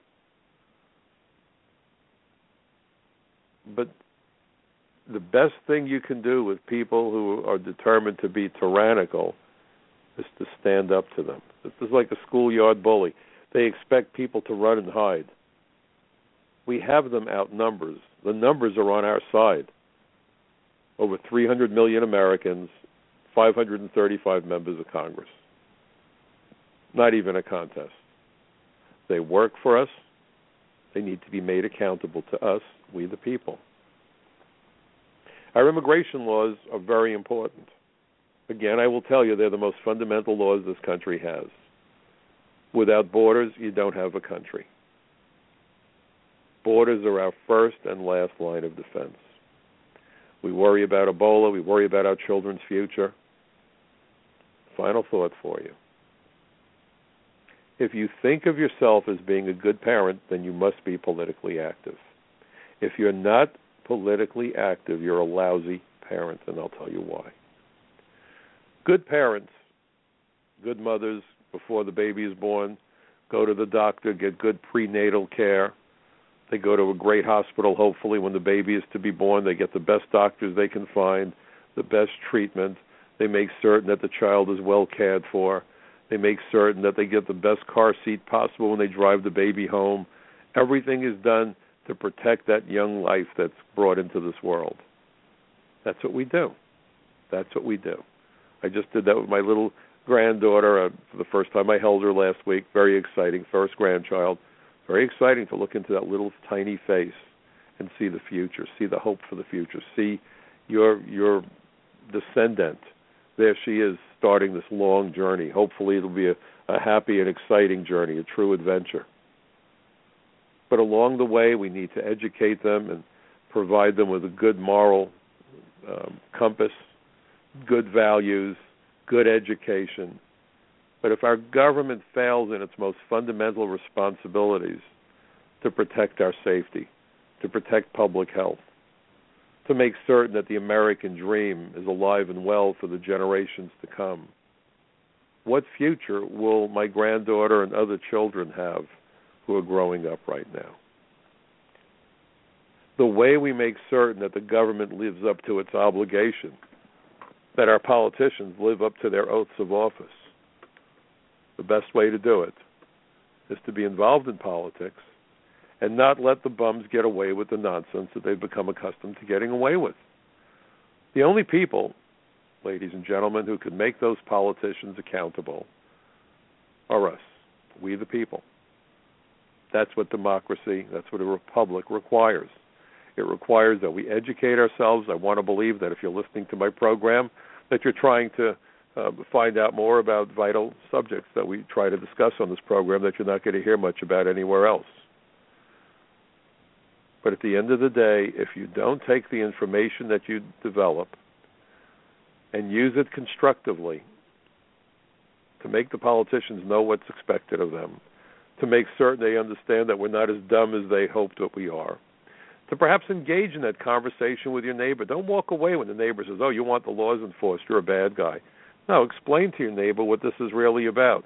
But the best thing you can do with people who are determined to be tyrannical is to stand up to them. This is like a schoolyard bully. They expect people to run and hide. We have them outnumbered. The numbers are on our side. Over 300 million Americans, 535 members of Congress. Not even a contest. They work for us. They need to be made accountable to us, we the people. Our immigration laws are very important. Again, I will tell you, they're the most fundamental laws this country has. Without borders, you don't have a country. Borders are our first and last line of defense. We worry about Ebola. We worry about our children's future. Final thought for you. If you think of yourself as being a good parent, then you must be politically active. If you're not politically active, you're a lousy parent, and I'll tell you why. Good parents, good mothers, before the baby is born, go to the doctor, get good prenatal care. They go to a great hospital, hopefully, when the baby is to be born. They get the best doctors they can find, the best treatment. They make certain that the child is well cared for. They make certain that they get the best car seat possible when they drive the baby home. Everything is done to protect that young life that's brought into this world. That's what we do. That's what we do. I just did that with my little granddaughter for the first time. I held her last week. Very exciting, first grandchild. Very exciting to look into that little tiny face and see the future, see the hope for the future, see your descendant. There she is, starting this long journey. Hopefully it'll be a happy and exciting journey, a true adventure. But along the way, we need to educate them and provide them with a good moral compass, good values, good education. But if our government fails in its most fundamental responsibilities to protect our safety, to protect public health, to make certain that the American dream is alive and well for the generations to come, what future will my granddaughter and other children have who are growing up right now? The way we make certain that the government lives up to its obligation, that our politicians live up to their oaths of office, the best way to do it is to be involved in politics and not let the bums get away with the nonsense that they've become accustomed to getting away with. The only people, ladies and gentlemen, who can make those politicians accountable are us, we the people. That's what democracy, that's what a republic requires. It requires that we educate ourselves. I want to believe that if you're listening to my program, that you're trying to find out more about vital subjects that we try to discuss on this program that you're not going to hear much about anywhere else. But at the end of the day, if you don't take the information that you develop and use it constructively to make the politicians know what's expected of them, to make certain they understand that we're not as dumb as they hoped that we are, to perhaps engage in that conversation with your neighbor. Don't walk away when the neighbor says, oh, you want the laws enforced, you're a bad guy. No, explain to your neighbor what this is really about.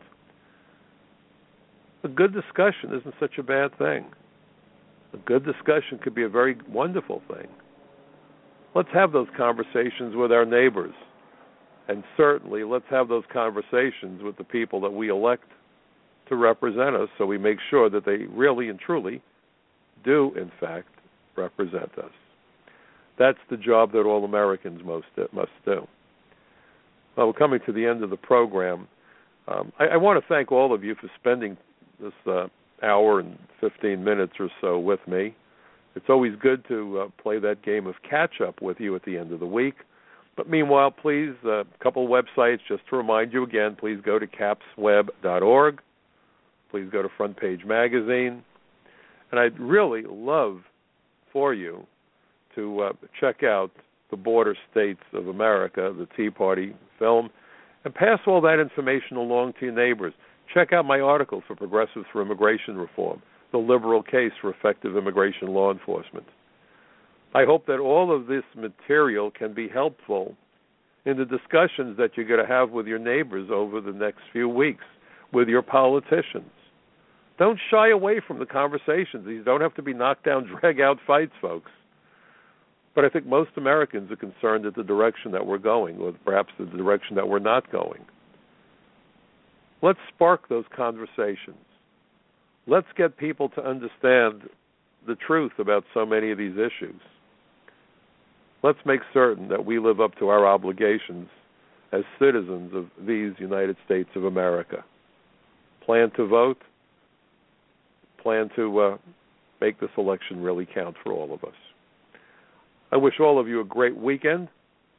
A good discussion isn't such a bad thing. A good discussion could be a very wonderful thing. Let's have those conversations with our neighbors. And certainly, let's have those conversations with the people that we elect to represent us, so we make sure that they really and truly do, in fact, represent us. That's the job that all Americans must do. Well, we're coming to the end of the program. I want to thank all of you for spending this hour and 15 minutes or so with me. It's always good to play that game of catch-up with you at the end of the week. But meanwhile, please, a couple of websites, just to remind you again, please go to capsweb.org. Please go to Front Page Magazine. And I'd really love for you to check out The Border States of America, the Tea Party film, and pass all that information along to your neighbors. Check out my article for Progressives for Immigration Reform, The Liberal Case for Effective Immigration Law Enforcement. I hope that all of this material can be helpful in the discussions that you're going to have with your neighbors over the next few weeks, with your politicians. Don't shy away from the conversations. These don't have to be knockdown, drag-out fights, folks. But I think most Americans are concerned at the direction that we're going, or perhaps the direction that we're not going. Let's spark those conversations. Let's get people to understand the truth about so many of these issues. Let's make certain that we live up to our obligations as citizens of these United States of America. Plan to vote. Plan to make this election really count for all of us. I wish all of you a great weekend.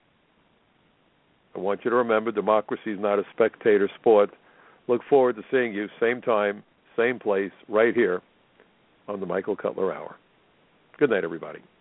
I want you to remember, democracy is not a spectator sport. Look forward to seeing you same time, same place, right here on the Michael Cutler Hour. Good night, everybody.